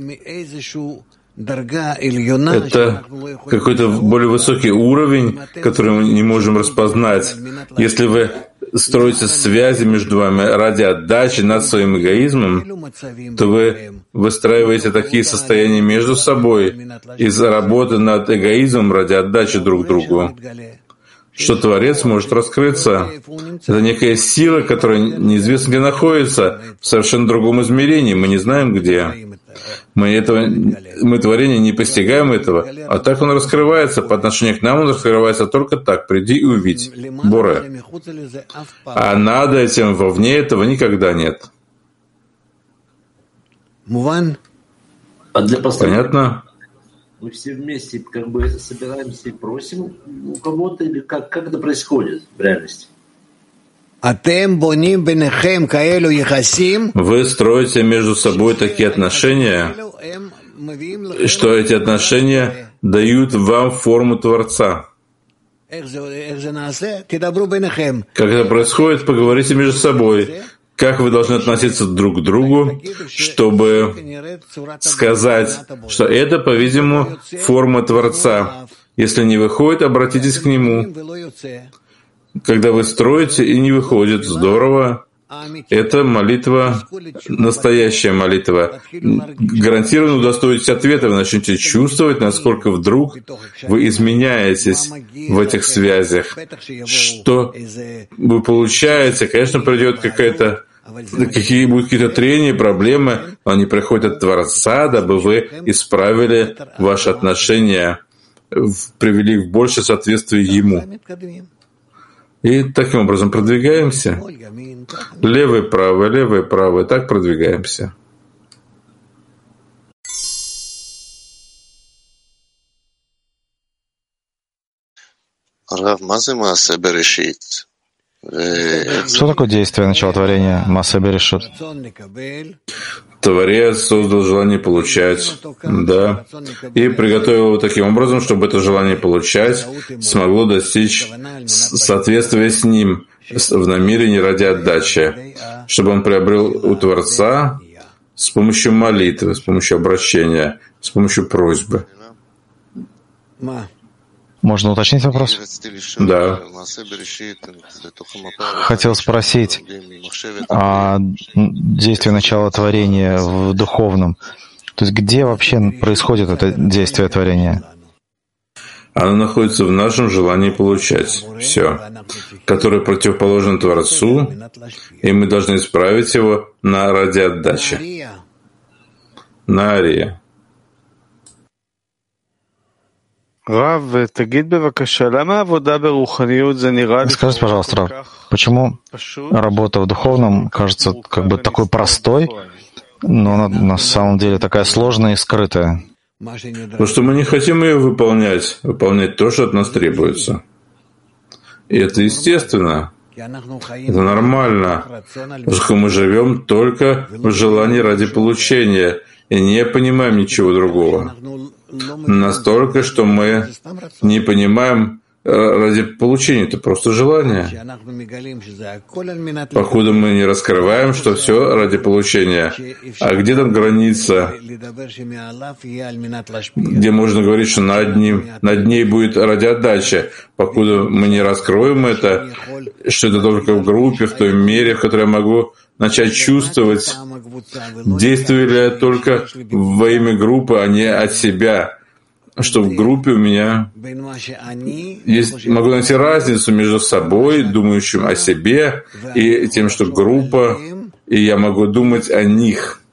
Это какой-то более высокий уровень, который мы не можем распознать. Если вы строите связи между вами ради отдачи над своим эгоизмом, то вы выстраиваете такие состояния между собой из-за работы над эгоизмом ради отдачи друг другу, что Творец может раскрыться. Это некая сила, которая неизвестно где находится, в совершенно другом измерении, мы не знаем где. Мы творение не постигаем этого, а так он раскрывается. По отношению к нам он раскрывается только так. Приди и увидь. Боре. А над этим, вовне этого никогда нет. Понятно? Мы все вместе как бы собираемся и просим у кого-то, или как это происходит в реальности? Вы строите между собой такие отношения, что эти отношения дают вам форму Творца. Как это происходит, поговорите между собой. Как вы должны относиться друг к другу, чтобы сказать, что это, по-видимому, форма Творца. Если не выходит, обратитесь к Нему. Когда вы строите и не выходит, здорово. Это молитва, настоящая молитва. Гарантированно удостоитесь ответа, вы начнете чувствовать, насколько вдруг вы изменяетесь в этих связях. Что вы получаете, конечно, придет будут какие-то трения, проблемы, но они приходят от Творца, дабы вы исправили ваши отношения, привели их в большее соответствие Ему. И таким образом продвигаемся. Левый, правый, так продвигаемся. Что такое действие начала творения? Маасе Берешит. Творец создал желание получать, да, и приготовил его таким образом, чтобы это желание получать смогло достичь соответствия с ним в намерении ради отдачи, чтобы он приобрел у Творца с помощью молитвы, с помощью обращения, с помощью просьбы. Можно уточнить вопрос? Да. Хотел спросить о действии начала творения в духовном. То есть где вообще происходит это действие творения? Оно находится в нашем желании получать все, которое противоположно Творцу, и мы должны исправить его ради отдачи. На Ария. Скажите, пожалуйста, Рав, почему работа в духовном кажется как бы такой простой, но она на самом деле такая сложная и скрытая? Потому что мы не хотим ее выполнять то, что от нас требуется. И это естественно, это нормально, потому что мы живем только в желании ради получения и не понимаем ничего другого. Настолько, что мы не понимаем ради получения, это просто желание. Покуда мы не раскрываем, что все ради получения. А где там граница, где можно говорить, что над ней будет ради отдачи? Покуда мы не раскроем это, что это только в группе, в той мере, в которой я могу начать чувствовать, действую ли я только во имя группы, а не от себя, что в группе у меня могу найти разницу между собой, думающим о себе, и тем, что группа, и я могу думать о них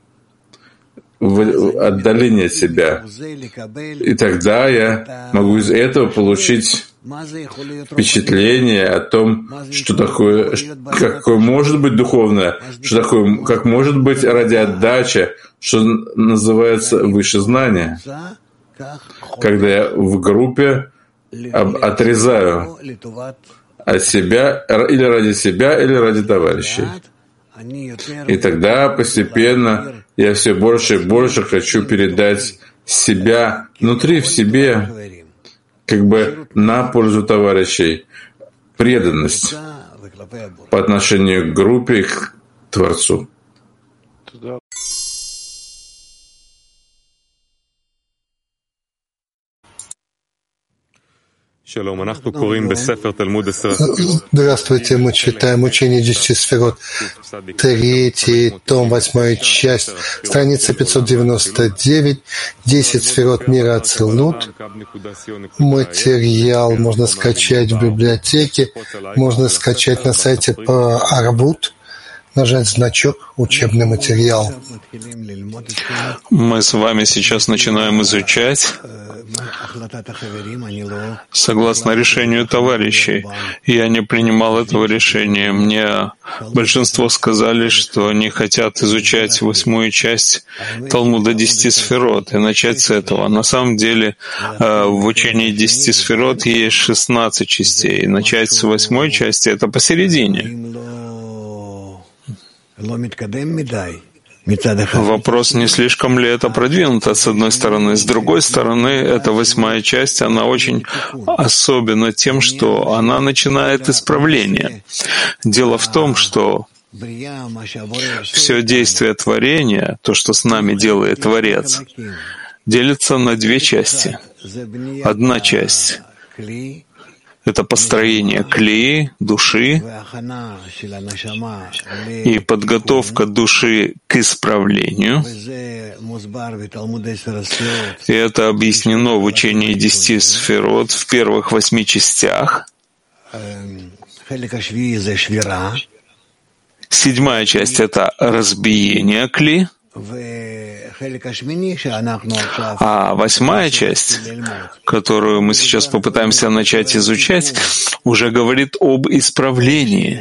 в отдалении от себя. И тогда я могу из этого получить впечатление о том, что такое, какое может быть духовное, что такое, как может быть ради отдачи, что называется выше знания. Когда я в группе отрезаю от себя, или ради товарищей. И тогда постепенно я все больше и больше хочу передать себя внутри в себе, как бы на пользу товарищей, преданность по отношению к группе и к Творцу. Здравствуйте, мы читаем учение 10 сферот, 3 том, 8 часть, страница 599, 10 сферот мира Ацилут. Материал можно скачать в библиотеке, можно скачать на сайте по Арвут, нажать значок «Учебный материал». Мы с вами сейчас начинаем изучать согласно решению товарищей. Я не принимал этого решения. Мне большинство сказали, что они хотят изучать 8 часть Талмуда 10 сферот и начать с этого. На самом деле в учении 10 сферот есть 16 частей. Начать с 8 части — это посередине. Вопрос, не слишком ли это продвинуто, с одной стороны. С другой стороны, эта 8-я часть, она очень особенна тем, что она начинает исправление. Дело в том, что все действие творения, то, что с нами делает Творец, делится на 2 части. Одна часть — это построение клеи, души, и подготовка души к исправлению. И это объяснено в учении 10 сферот в первых 8 частях. 7-я часть — это разбиение кли. А 8-я часть, которую мы сейчас попытаемся начать изучать, уже говорит об исправлении.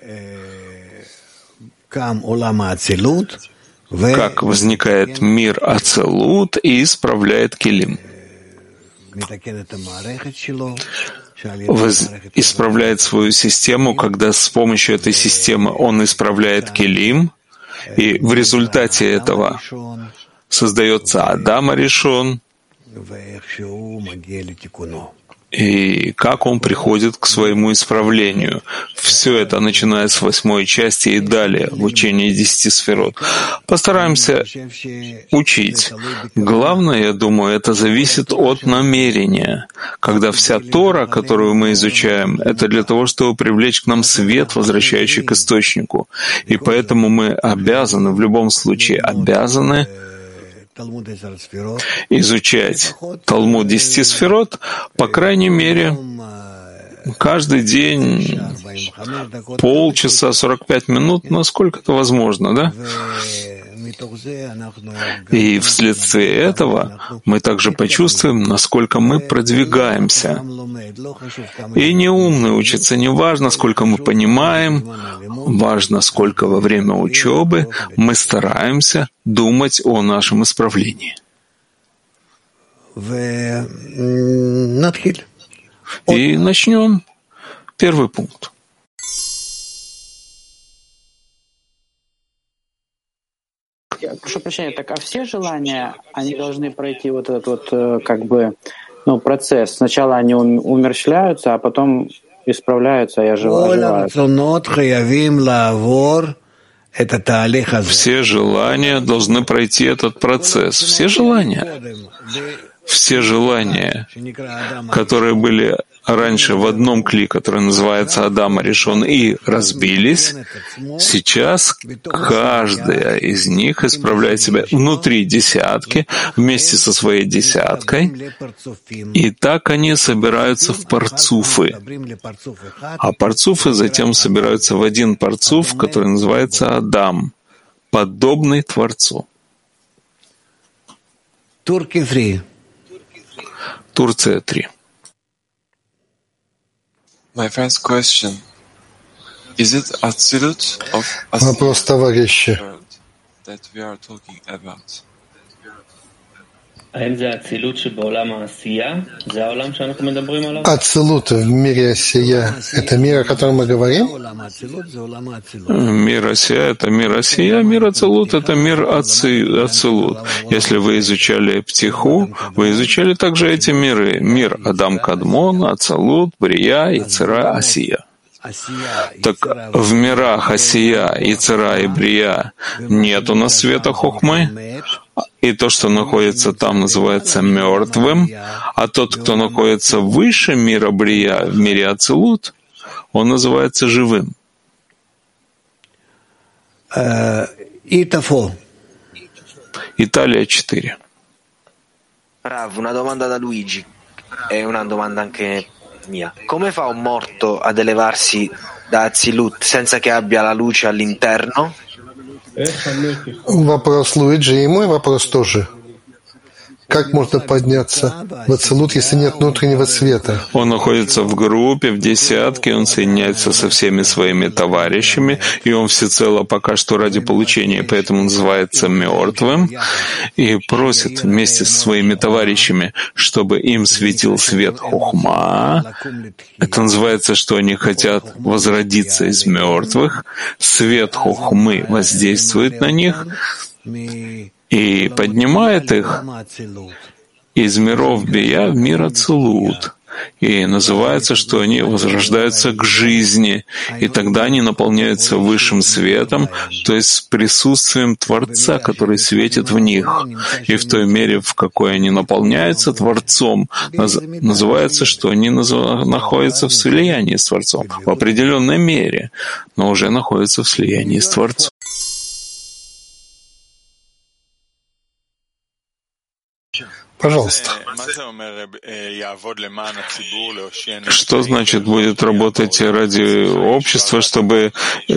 Как возникает мир Ацелут и исправляет Келим. Исправляет свою систему, когда с помощью этой системы он исправляет Келим, и в результате этого создается Адам Аришон, и как он приходит к своему исправлению. Все это, начиная с 8-й части и далее, в учении 10 сферот. Постараемся учить. Главное, я думаю, это зависит от намерения. Когда вся Тора, которую мы изучаем, это для того, чтобы привлечь к нам свет, возвращающий к источнику. И поэтому мы обязаны, в любом случае, обязаны изучать Талмуд 10 сферот, по крайней мере, каждый день полчаса, 45 минут, насколько это возможно, да? И вследствие этого мы также почувствуем, насколько мы продвигаемся. И неумный учится, не важно, сколько мы понимаем, важно, сколько во время учебы мы стараемся думать о нашем исправлении. И начнем. Первый пункт. Я прошу прощения, так а все желания, они должны пройти вот этот процесс? Сначала они умерщвляются, а потом исправляются, и оживают. Все желания должны пройти этот процесс. Все желания, которые были раньше в одном кли, который называется Адам Аришон, и разбились, сейчас каждая из них исправляет себя внутри десятки, вместе со своей десяткой, и так они собираются в парцуфы. А парцуфы затем собираются в один парцуф, который называется Адам, подобный Творцу. Турция 3. My first question. Is it Atzilut of Вопрос товарища. that we are talking about? Ацелут в мире Осия — это мир, о котором мы говорим? Мир Осия — это мир Осия, мир Ацелут — это мир Ацелут. Если вы изучали Птиху, вы изучали также эти миры. Мир Адам Кадмон, Ацелут, Брия, Ицера, Осия. Так в мирах Осия, Ицера и Брия нет у нас света Хохмы, и то, что находится там, называется мертвым, а тот, кто находится выше мира Брия, в мире Ацелут, он называется живым. Италия 4. Rav, una domanda da Luigi e una domanda anche mia. Come fa un morto ad elevarsi da Atzilut senza che abbia la luce all'interno? Вопрос Луиджи и мой вопрос тоже. Как можно подняться в Ацелут, если нет внутреннего света? Он находится в группе, в десятке, он соединяется со всеми своими товарищами, и он всецело пока что ради получения, поэтому называется мертвым, и просит вместе со своими товарищами, чтобы им светил свет Хохма. Это называется, что они хотят возродиться из мертвых. Свет Хохмы воздействует на них, и поднимает их из миров Бия в мир Ацилут. И называется, что они возрождаются к жизни, и тогда они наполняются высшим светом, то есть с присутствием Творца, который светит в них. И в той мере, в какой они наполняются Творцом, называется, что они находятся в слиянии с Творцом, в определенной мере, но уже находятся в слиянии с Творцом. Пожалуйста. Что значит будет работать ради общества, чтобы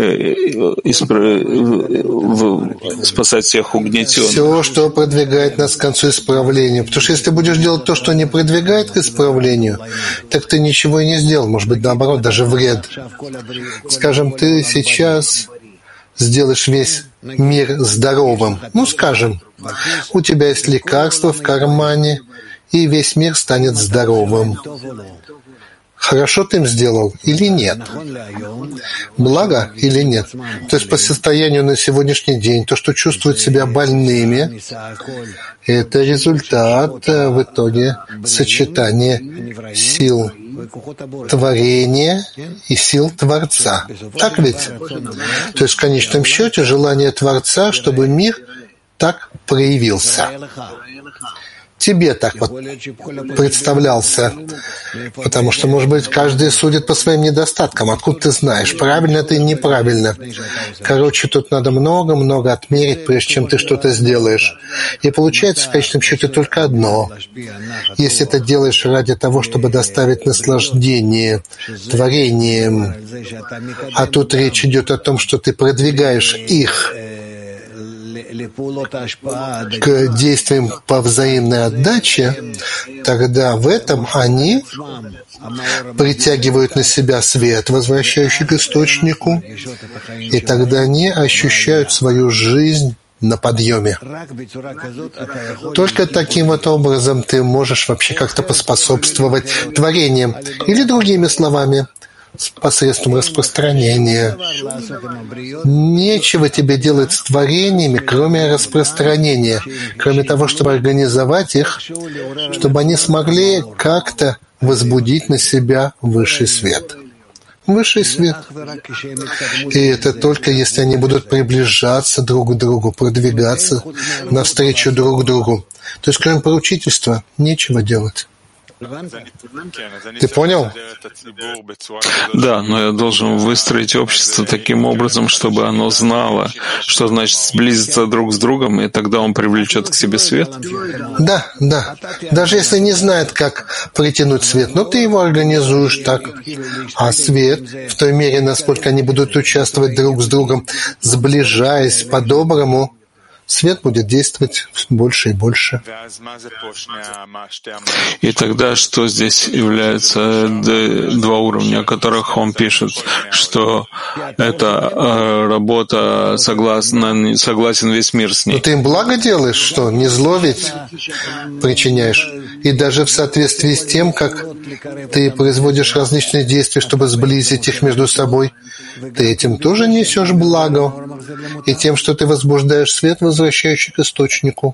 спасать всех угнетенных? Все, что продвигает нас к концу исправления. Потому что если ты будешь делать то, что не продвигает к исправлению, так ты ничего и не сделал. Может быть, наоборот, даже вред. Скажем, ты сейчас сделаешь весь мир здоровым. Ну, скажем, у тебя есть лекарство в кармане, и весь мир станет здоровым. Хорошо ты им сделал или нет? Благо или нет? То есть по состоянию на сегодняшний день, то, что чувствуют себя больными, это результат в итоге сочетания сил творения и сил Творца. Так ведь? То есть в конечном счете желание Творца, чтобы мир так проявился. Тебе так вот представлялся. Потому что, может быть, каждый судит по своим недостаткам. Откуда ты знаешь, правильно это или неправильно? Короче, тут надо много-много отмерить, прежде чем ты что-то сделаешь. И получается, в конечном счете, только одно. Если ты делаешь ради того, чтобы доставить наслаждение творением, а тут речь идет о том, что ты продвигаешь их к действиям по взаимной отдаче, тогда в этом они притягивают на себя свет, возвращающий к источнику, и тогда они ощущают свою жизнь на подъеме. Только таким вот образом ты можешь вообще как-то поспособствовать творениям. Или другими словами, посредством распространения. Нечего тебе делать с творениями, кроме распространения, кроме того, чтобы организовать их, чтобы они смогли как-то возбудить на себя высший свет. Высший свет. И это только если они будут приближаться друг к другу, продвигаться навстречу друг другу. То есть, кроме поручительства, нечего делать. Ты понял? Да, но я должен выстроить общество таким образом, чтобы оно знало, что значит сблизиться друг с другом, и тогда он привлечет к себе свет. Да, да. Даже если не знает, как притянуть свет, но ты его организуешь так. А свет, в той мере, насколько они будут участвовать друг с другом, сближаясь по-доброму, свет будет действовать больше и больше. И тогда что здесь является два уровня, о которых он пишет, что это работа согласен весь мир с ней. Но ты им благо делаешь, что? Не зло ведь причиняешь? И даже в соответствии с тем, как ты производишь различные действия, чтобы сблизить их между собой, ты этим тоже несешь благо. И тем, что ты возбуждаешь свет, возвращающий к источнику.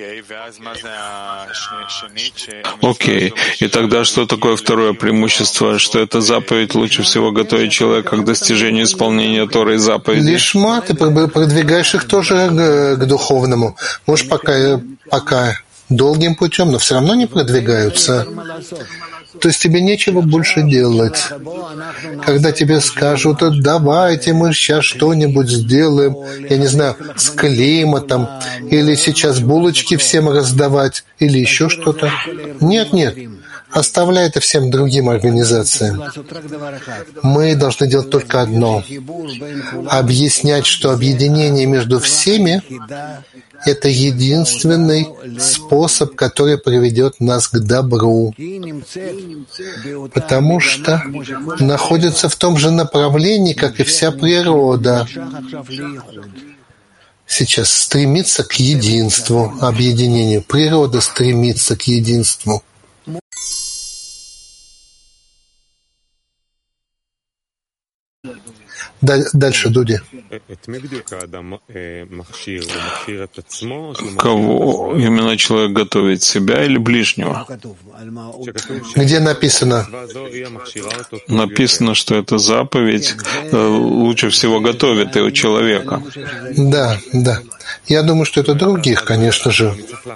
Окей. И тогда что такое второе преимущество? Что это заповедь лучше всего готовить человека к достижению исполнения Торы и заповедей? Лишма, ты продвигаешь их тоже к духовному. Может, пока долгим путем, но все равно не продвигаются. То есть тебе нечего больше делать. Когда тебе скажут, давайте мы сейчас что-нибудь сделаем, я не знаю, с климатом, или сейчас булочки всем раздавать, или еще что-то. Нет. Оставляй это всем другим организациям. Мы должны делать только одно. Объяснять, что объединение между всеми — это единственный способ, который приведет нас к добру. Потому что находится в том же направлении, как и вся природа. Сейчас стремится к единству, объединению. Природа стремится к единству. Дальше, Дуди. Кого именно человек готовит, себя или ближнего? Где написано? Написано, что эта заповедь лучше всего готовит его человека. Да. Я думаю, что это других, конечно же.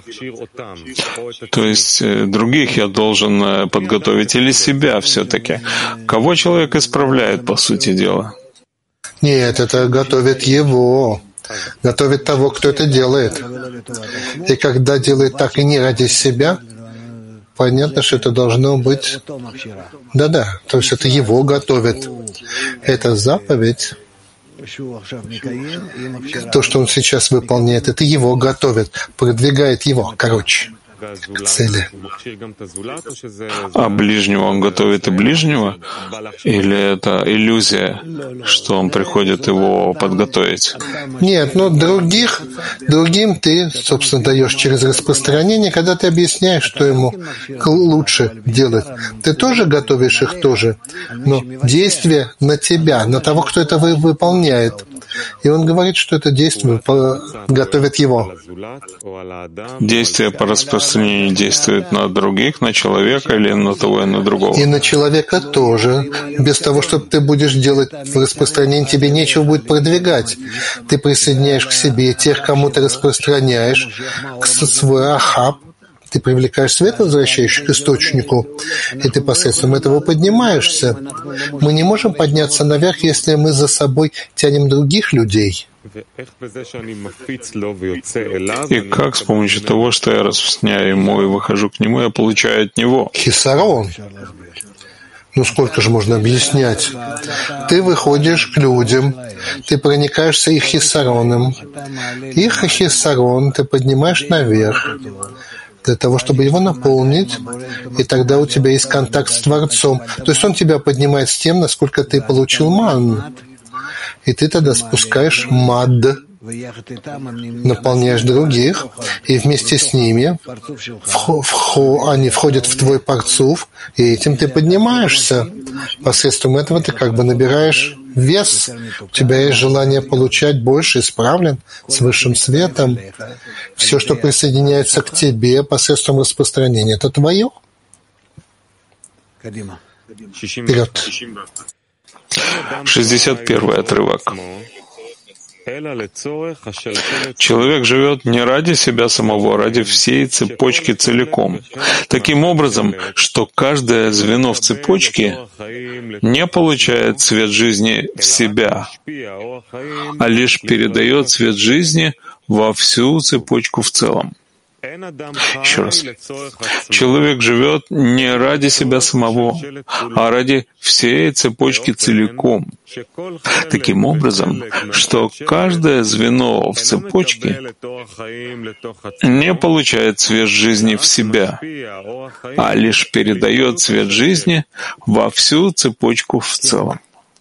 То есть других я должен подготовить или себя все-таки? Кого человек исправляет, по сути дела? Нет, это готовит его. Готовит того, кто это делает. И когда делает так и не ради себя, понятно, что это должно быть... Да. То есть это его готовит. Это заповедь. То, что он сейчас выполняет, это его готовит, продвигает его, к цели. А ближнего он готовит и ближнего? Или это иллюзия, что он приходит его подготовить? Нет, другим ты, собственно, даешь через распространение, когда ты объясняешь, что ему лучше делать. Ты тоже готовишь их тоже, но действие на тебя, на того, кто это выполняет. И он говорит, что это действие готовит его. Действие по распространению действует на других, на человека или на того и на другого? И на человека тоже. Без того, чтобы ты будешь делать в распространении, тебе нечего будет продвигать. Ты присоединяешь к себе тех, кому ты распространяешь, свой ахаб. Ты привлекаешь свет, возвращающий к источнику, и ты посредством этого поднимаешься. Мы не можем подняться наверх, если мы за собой тянем других людей. И как с помощью того, что я распространяю ему и выхожу к нему, я получаю от него? Хисарон. Сколько же можно объяснять? Ты выходишь к людям, ты проникаешься их хисароном. Их хисарон ты поднимаешь наверх, для того, чтобы его наполнить, и тогда у тебя есть контакт с Творцом. То есть он тебя поднимает с тем, насколько ты получил манну. И ты тогда спускаешь мад, наполняешь других, и вместе с ними они входят в твой парцуф, и этим ты поднимаешься. Посредством этого ты как бы набираешь вес. У тебя есть желание получать больше, исправлен, с высшим светом. Все, что присоединяется к тебе посредством распространения, это твое. Вперед. 61 отрывок. Человек живет не ради себя самого, а ради всей цепочки целиком. Таким образом, что каждое звено в цепочке не получает цвет жизни в себя, а лишь передает цвет жизни во всю цепочку в целом. Еще раз. Человек живет не ради себя самого, а ради всей цепочки целиком. Таким образом, что каждое звено в цепочке не получает цвет жизни в себя, а лишь передает цвет жизни во всю цепочку в целом.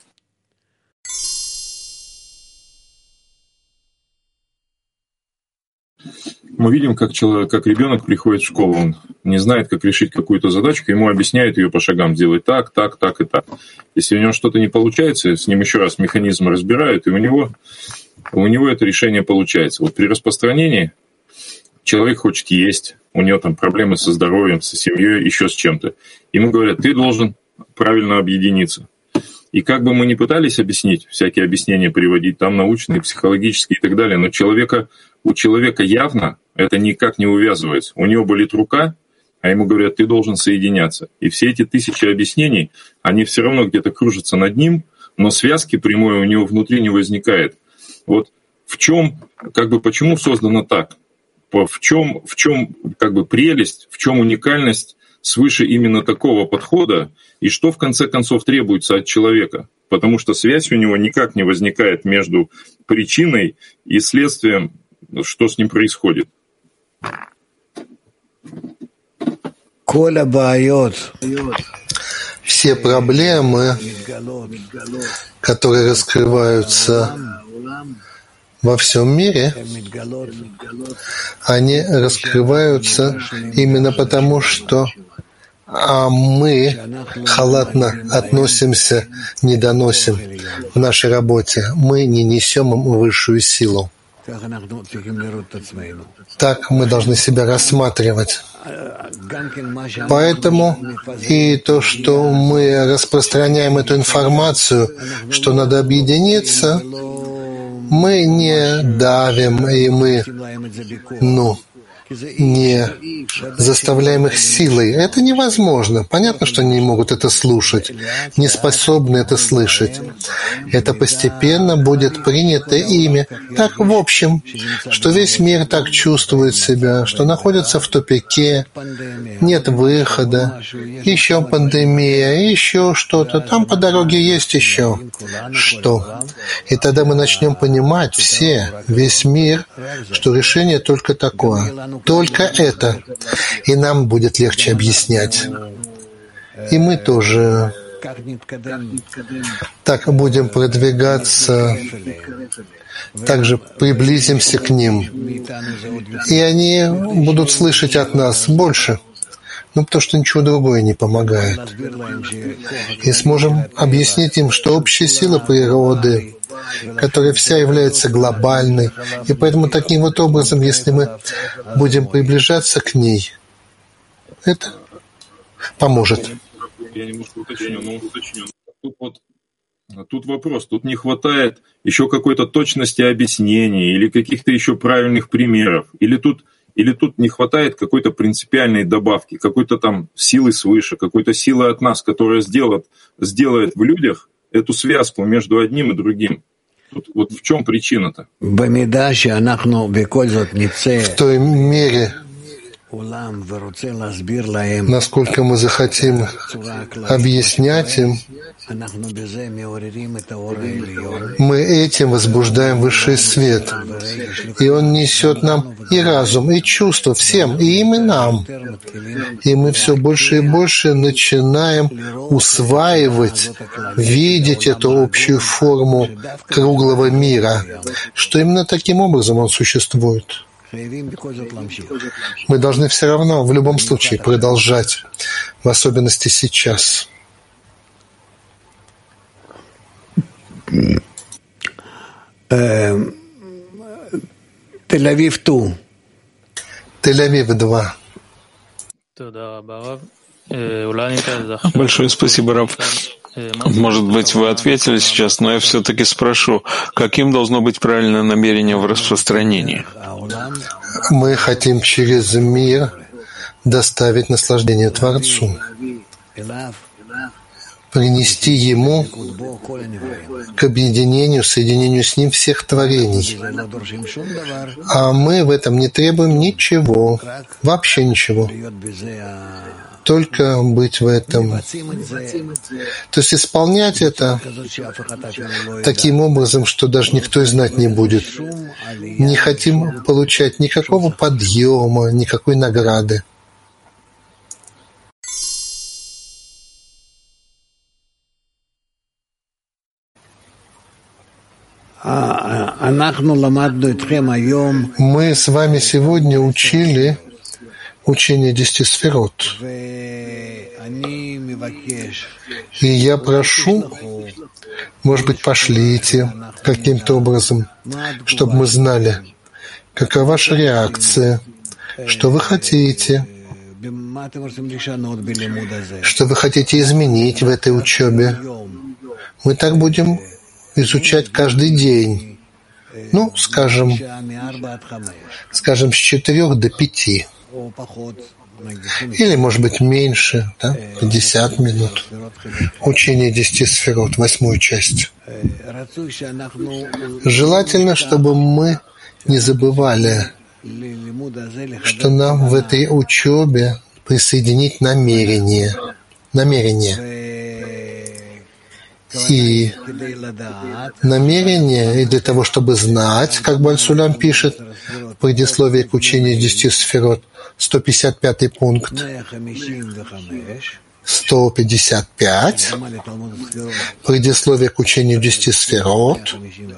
Мы видим, как ребенок приходит в школу, он не знает, как решить какую-то задачку, ему объясняют ее по шагам, делай так, так, так и так. Если у него что-то не получается, с ним еще раз механизм разбирают, и у него это решение получается. Вот при распространении человек хочет есть, у него там проблемы со здоровьем, со семьей, еще с чем-то. Ему говорят, ты должен правильно объединиться. И как бы мы ни пытались объяснить, всякие объяснения приводить, там научные, психологические и так далее, но у человека явно это никак не увязывается. У него болит рука, а ему говорят, ты должен соединяться. И все эти тысячи объяснений, они все равно где-то кружатся над ним, но связки прямой у него внутри не возникает. Вот в чем, почему создано так? В чем прелесть, в чем уникальность свыше именно такого подхода, и что в конце концов требуется от человека? Потому что связь у него никак не возникает между причиной и следствием, что с ним происходит. Все проблемы, которые раскрываются во всем мире, они раскрываются именно потому, что а мы халатно относимся, не доносим в нашей работе. Мы не несем им высшую силу. Так мы должны себя рассматривать. Поэтому и то, что мы распространяем эту информацию, что надо объединиться, мы не давим, и мы, не заставляем их силой. Это невозможно. Понятно, что они не могут это слушать, не способны это слышать. Это постепенно будет принято ими. Так, в общем, что весь мир так чувствует себя, что находится в тупике, нет выхода, еще пандемия, еще что-то. Там по дороге есть еще что. И тогда мы начнем понимать все, весь мир, что решение только такое. Только это. И нам будет легче объяснять. И мы тоже так будем продвигаться, также приблизимся к ним. И они будут слышать от нас больше. Потому что ничего другое не помогает. И сможем объяснить им, что общая сила природы, которая вся является глобальной. И поэтому таким вот образом, если мы будем приближаться к ней, это поможет. Я немножко уточню. Тут вопрос. Тут не хватает еще какой-то точности объяснений или каких-то еще правильных примеров. Или тут не хватает какой-то принципиальной добавки, какой-то там силы свыше, какой-то силы от нас, которая сделает в людях эту связку между одним и другим. Вот в чем причина-то? В той мере, насколько мы захотим объяснять им, мы этим возбуждаем высший свет. И он несет нам и разум, и чувства всем, и им, и нам. И мы все больше и больше начинаем усваивать, видеть эту общую форму круглого мира, что именно таким образом он существует. Мы должны все равно, в любом случае, продолжать, в особенности сейчас. Тель-Авив 2. Тель-Авив 2. Большое спасибо, Рав. Может быть, вы ответили сейчас, но я все-таки спрошу, каким должно быть правильное намерение в распространении? Мы хотим через мир доставить наслаждение Творцу, принести Ему к объединению, соединению с Ним всех творений. А мы в этом не требуем ничего, вообще ничего. Только быть в этом. То есть исполнять это таким образом, что даже никто и знать не будет. Не хотим получать никакого подъема, никакой награды. Мы с вами сегодня учили учение 10 сферот. И я прошу, может быть, пошлите каким-то образом, чтобы мы знали, какая ваша реакция, что вы хотите, что вы хотите изменить в этой учебе. Мы так будем изучать каждый день. Скажем, с 4 до 5. Или, может быть, меньше, 50 минут. Учение 10 сферот, 8 часть. Желательно, чтобы мы не забывали, что нам в этой учебе присоединить намерение. И намерение, и для того, чтобы знать, как Баль-Сулам пишет в предисловии к учению 10 сферот, 155 пункт. 155, предисловие к учению 10 сферот,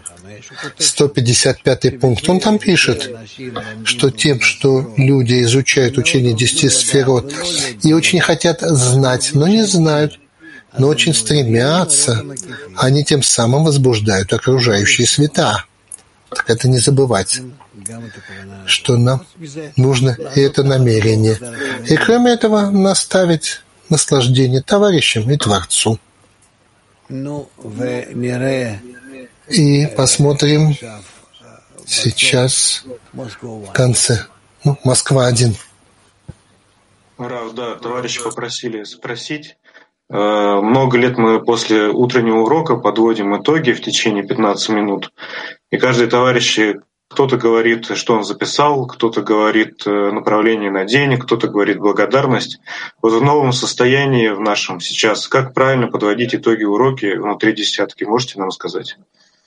155 пункт. Он там пишет, что тем, что люди изучают учение 10 сферот и очень хотят знать, но не знают, но очень стремятся, они тем самым возбуждают окружающие света. Так это не забывать, что нам нужно это намерение. И кроме этого наставить наслаждение товарищам и Творцу. И посмотрим сейчас в конце. Москва-1. Рав, да, товарищи попросили спросить. Много лет мы после утреннего урока подводим итоги в течение 15 минут. И каждый товарищ, кто-то говорит, что он записал, кто-то говорит направление на день, кто-то говорит благодарность. Вот в новом состоянии в нашем сейчас, как правильно подводить итоги уроки внутри десятки, можете нам сказать?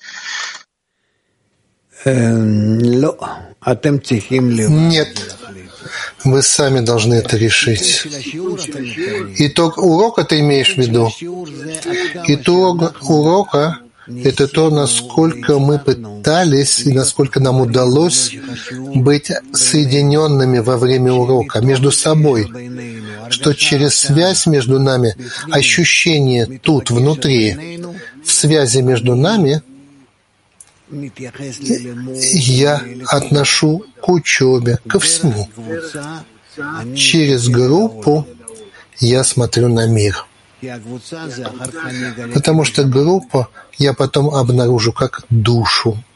Нет. Вы сами должны это решить. Итог урока ты имеешь в виду? Итог урока — это то, насколько мы пытались и насколько нам удалось быть соединенными во время урока между собой, что через связь между нами, ощущение тут, внутри, в связи между нами, я отношу к учебе, ко всему. Через группу я смотрю на мир. Потому что группу я потом обнаружу как душу.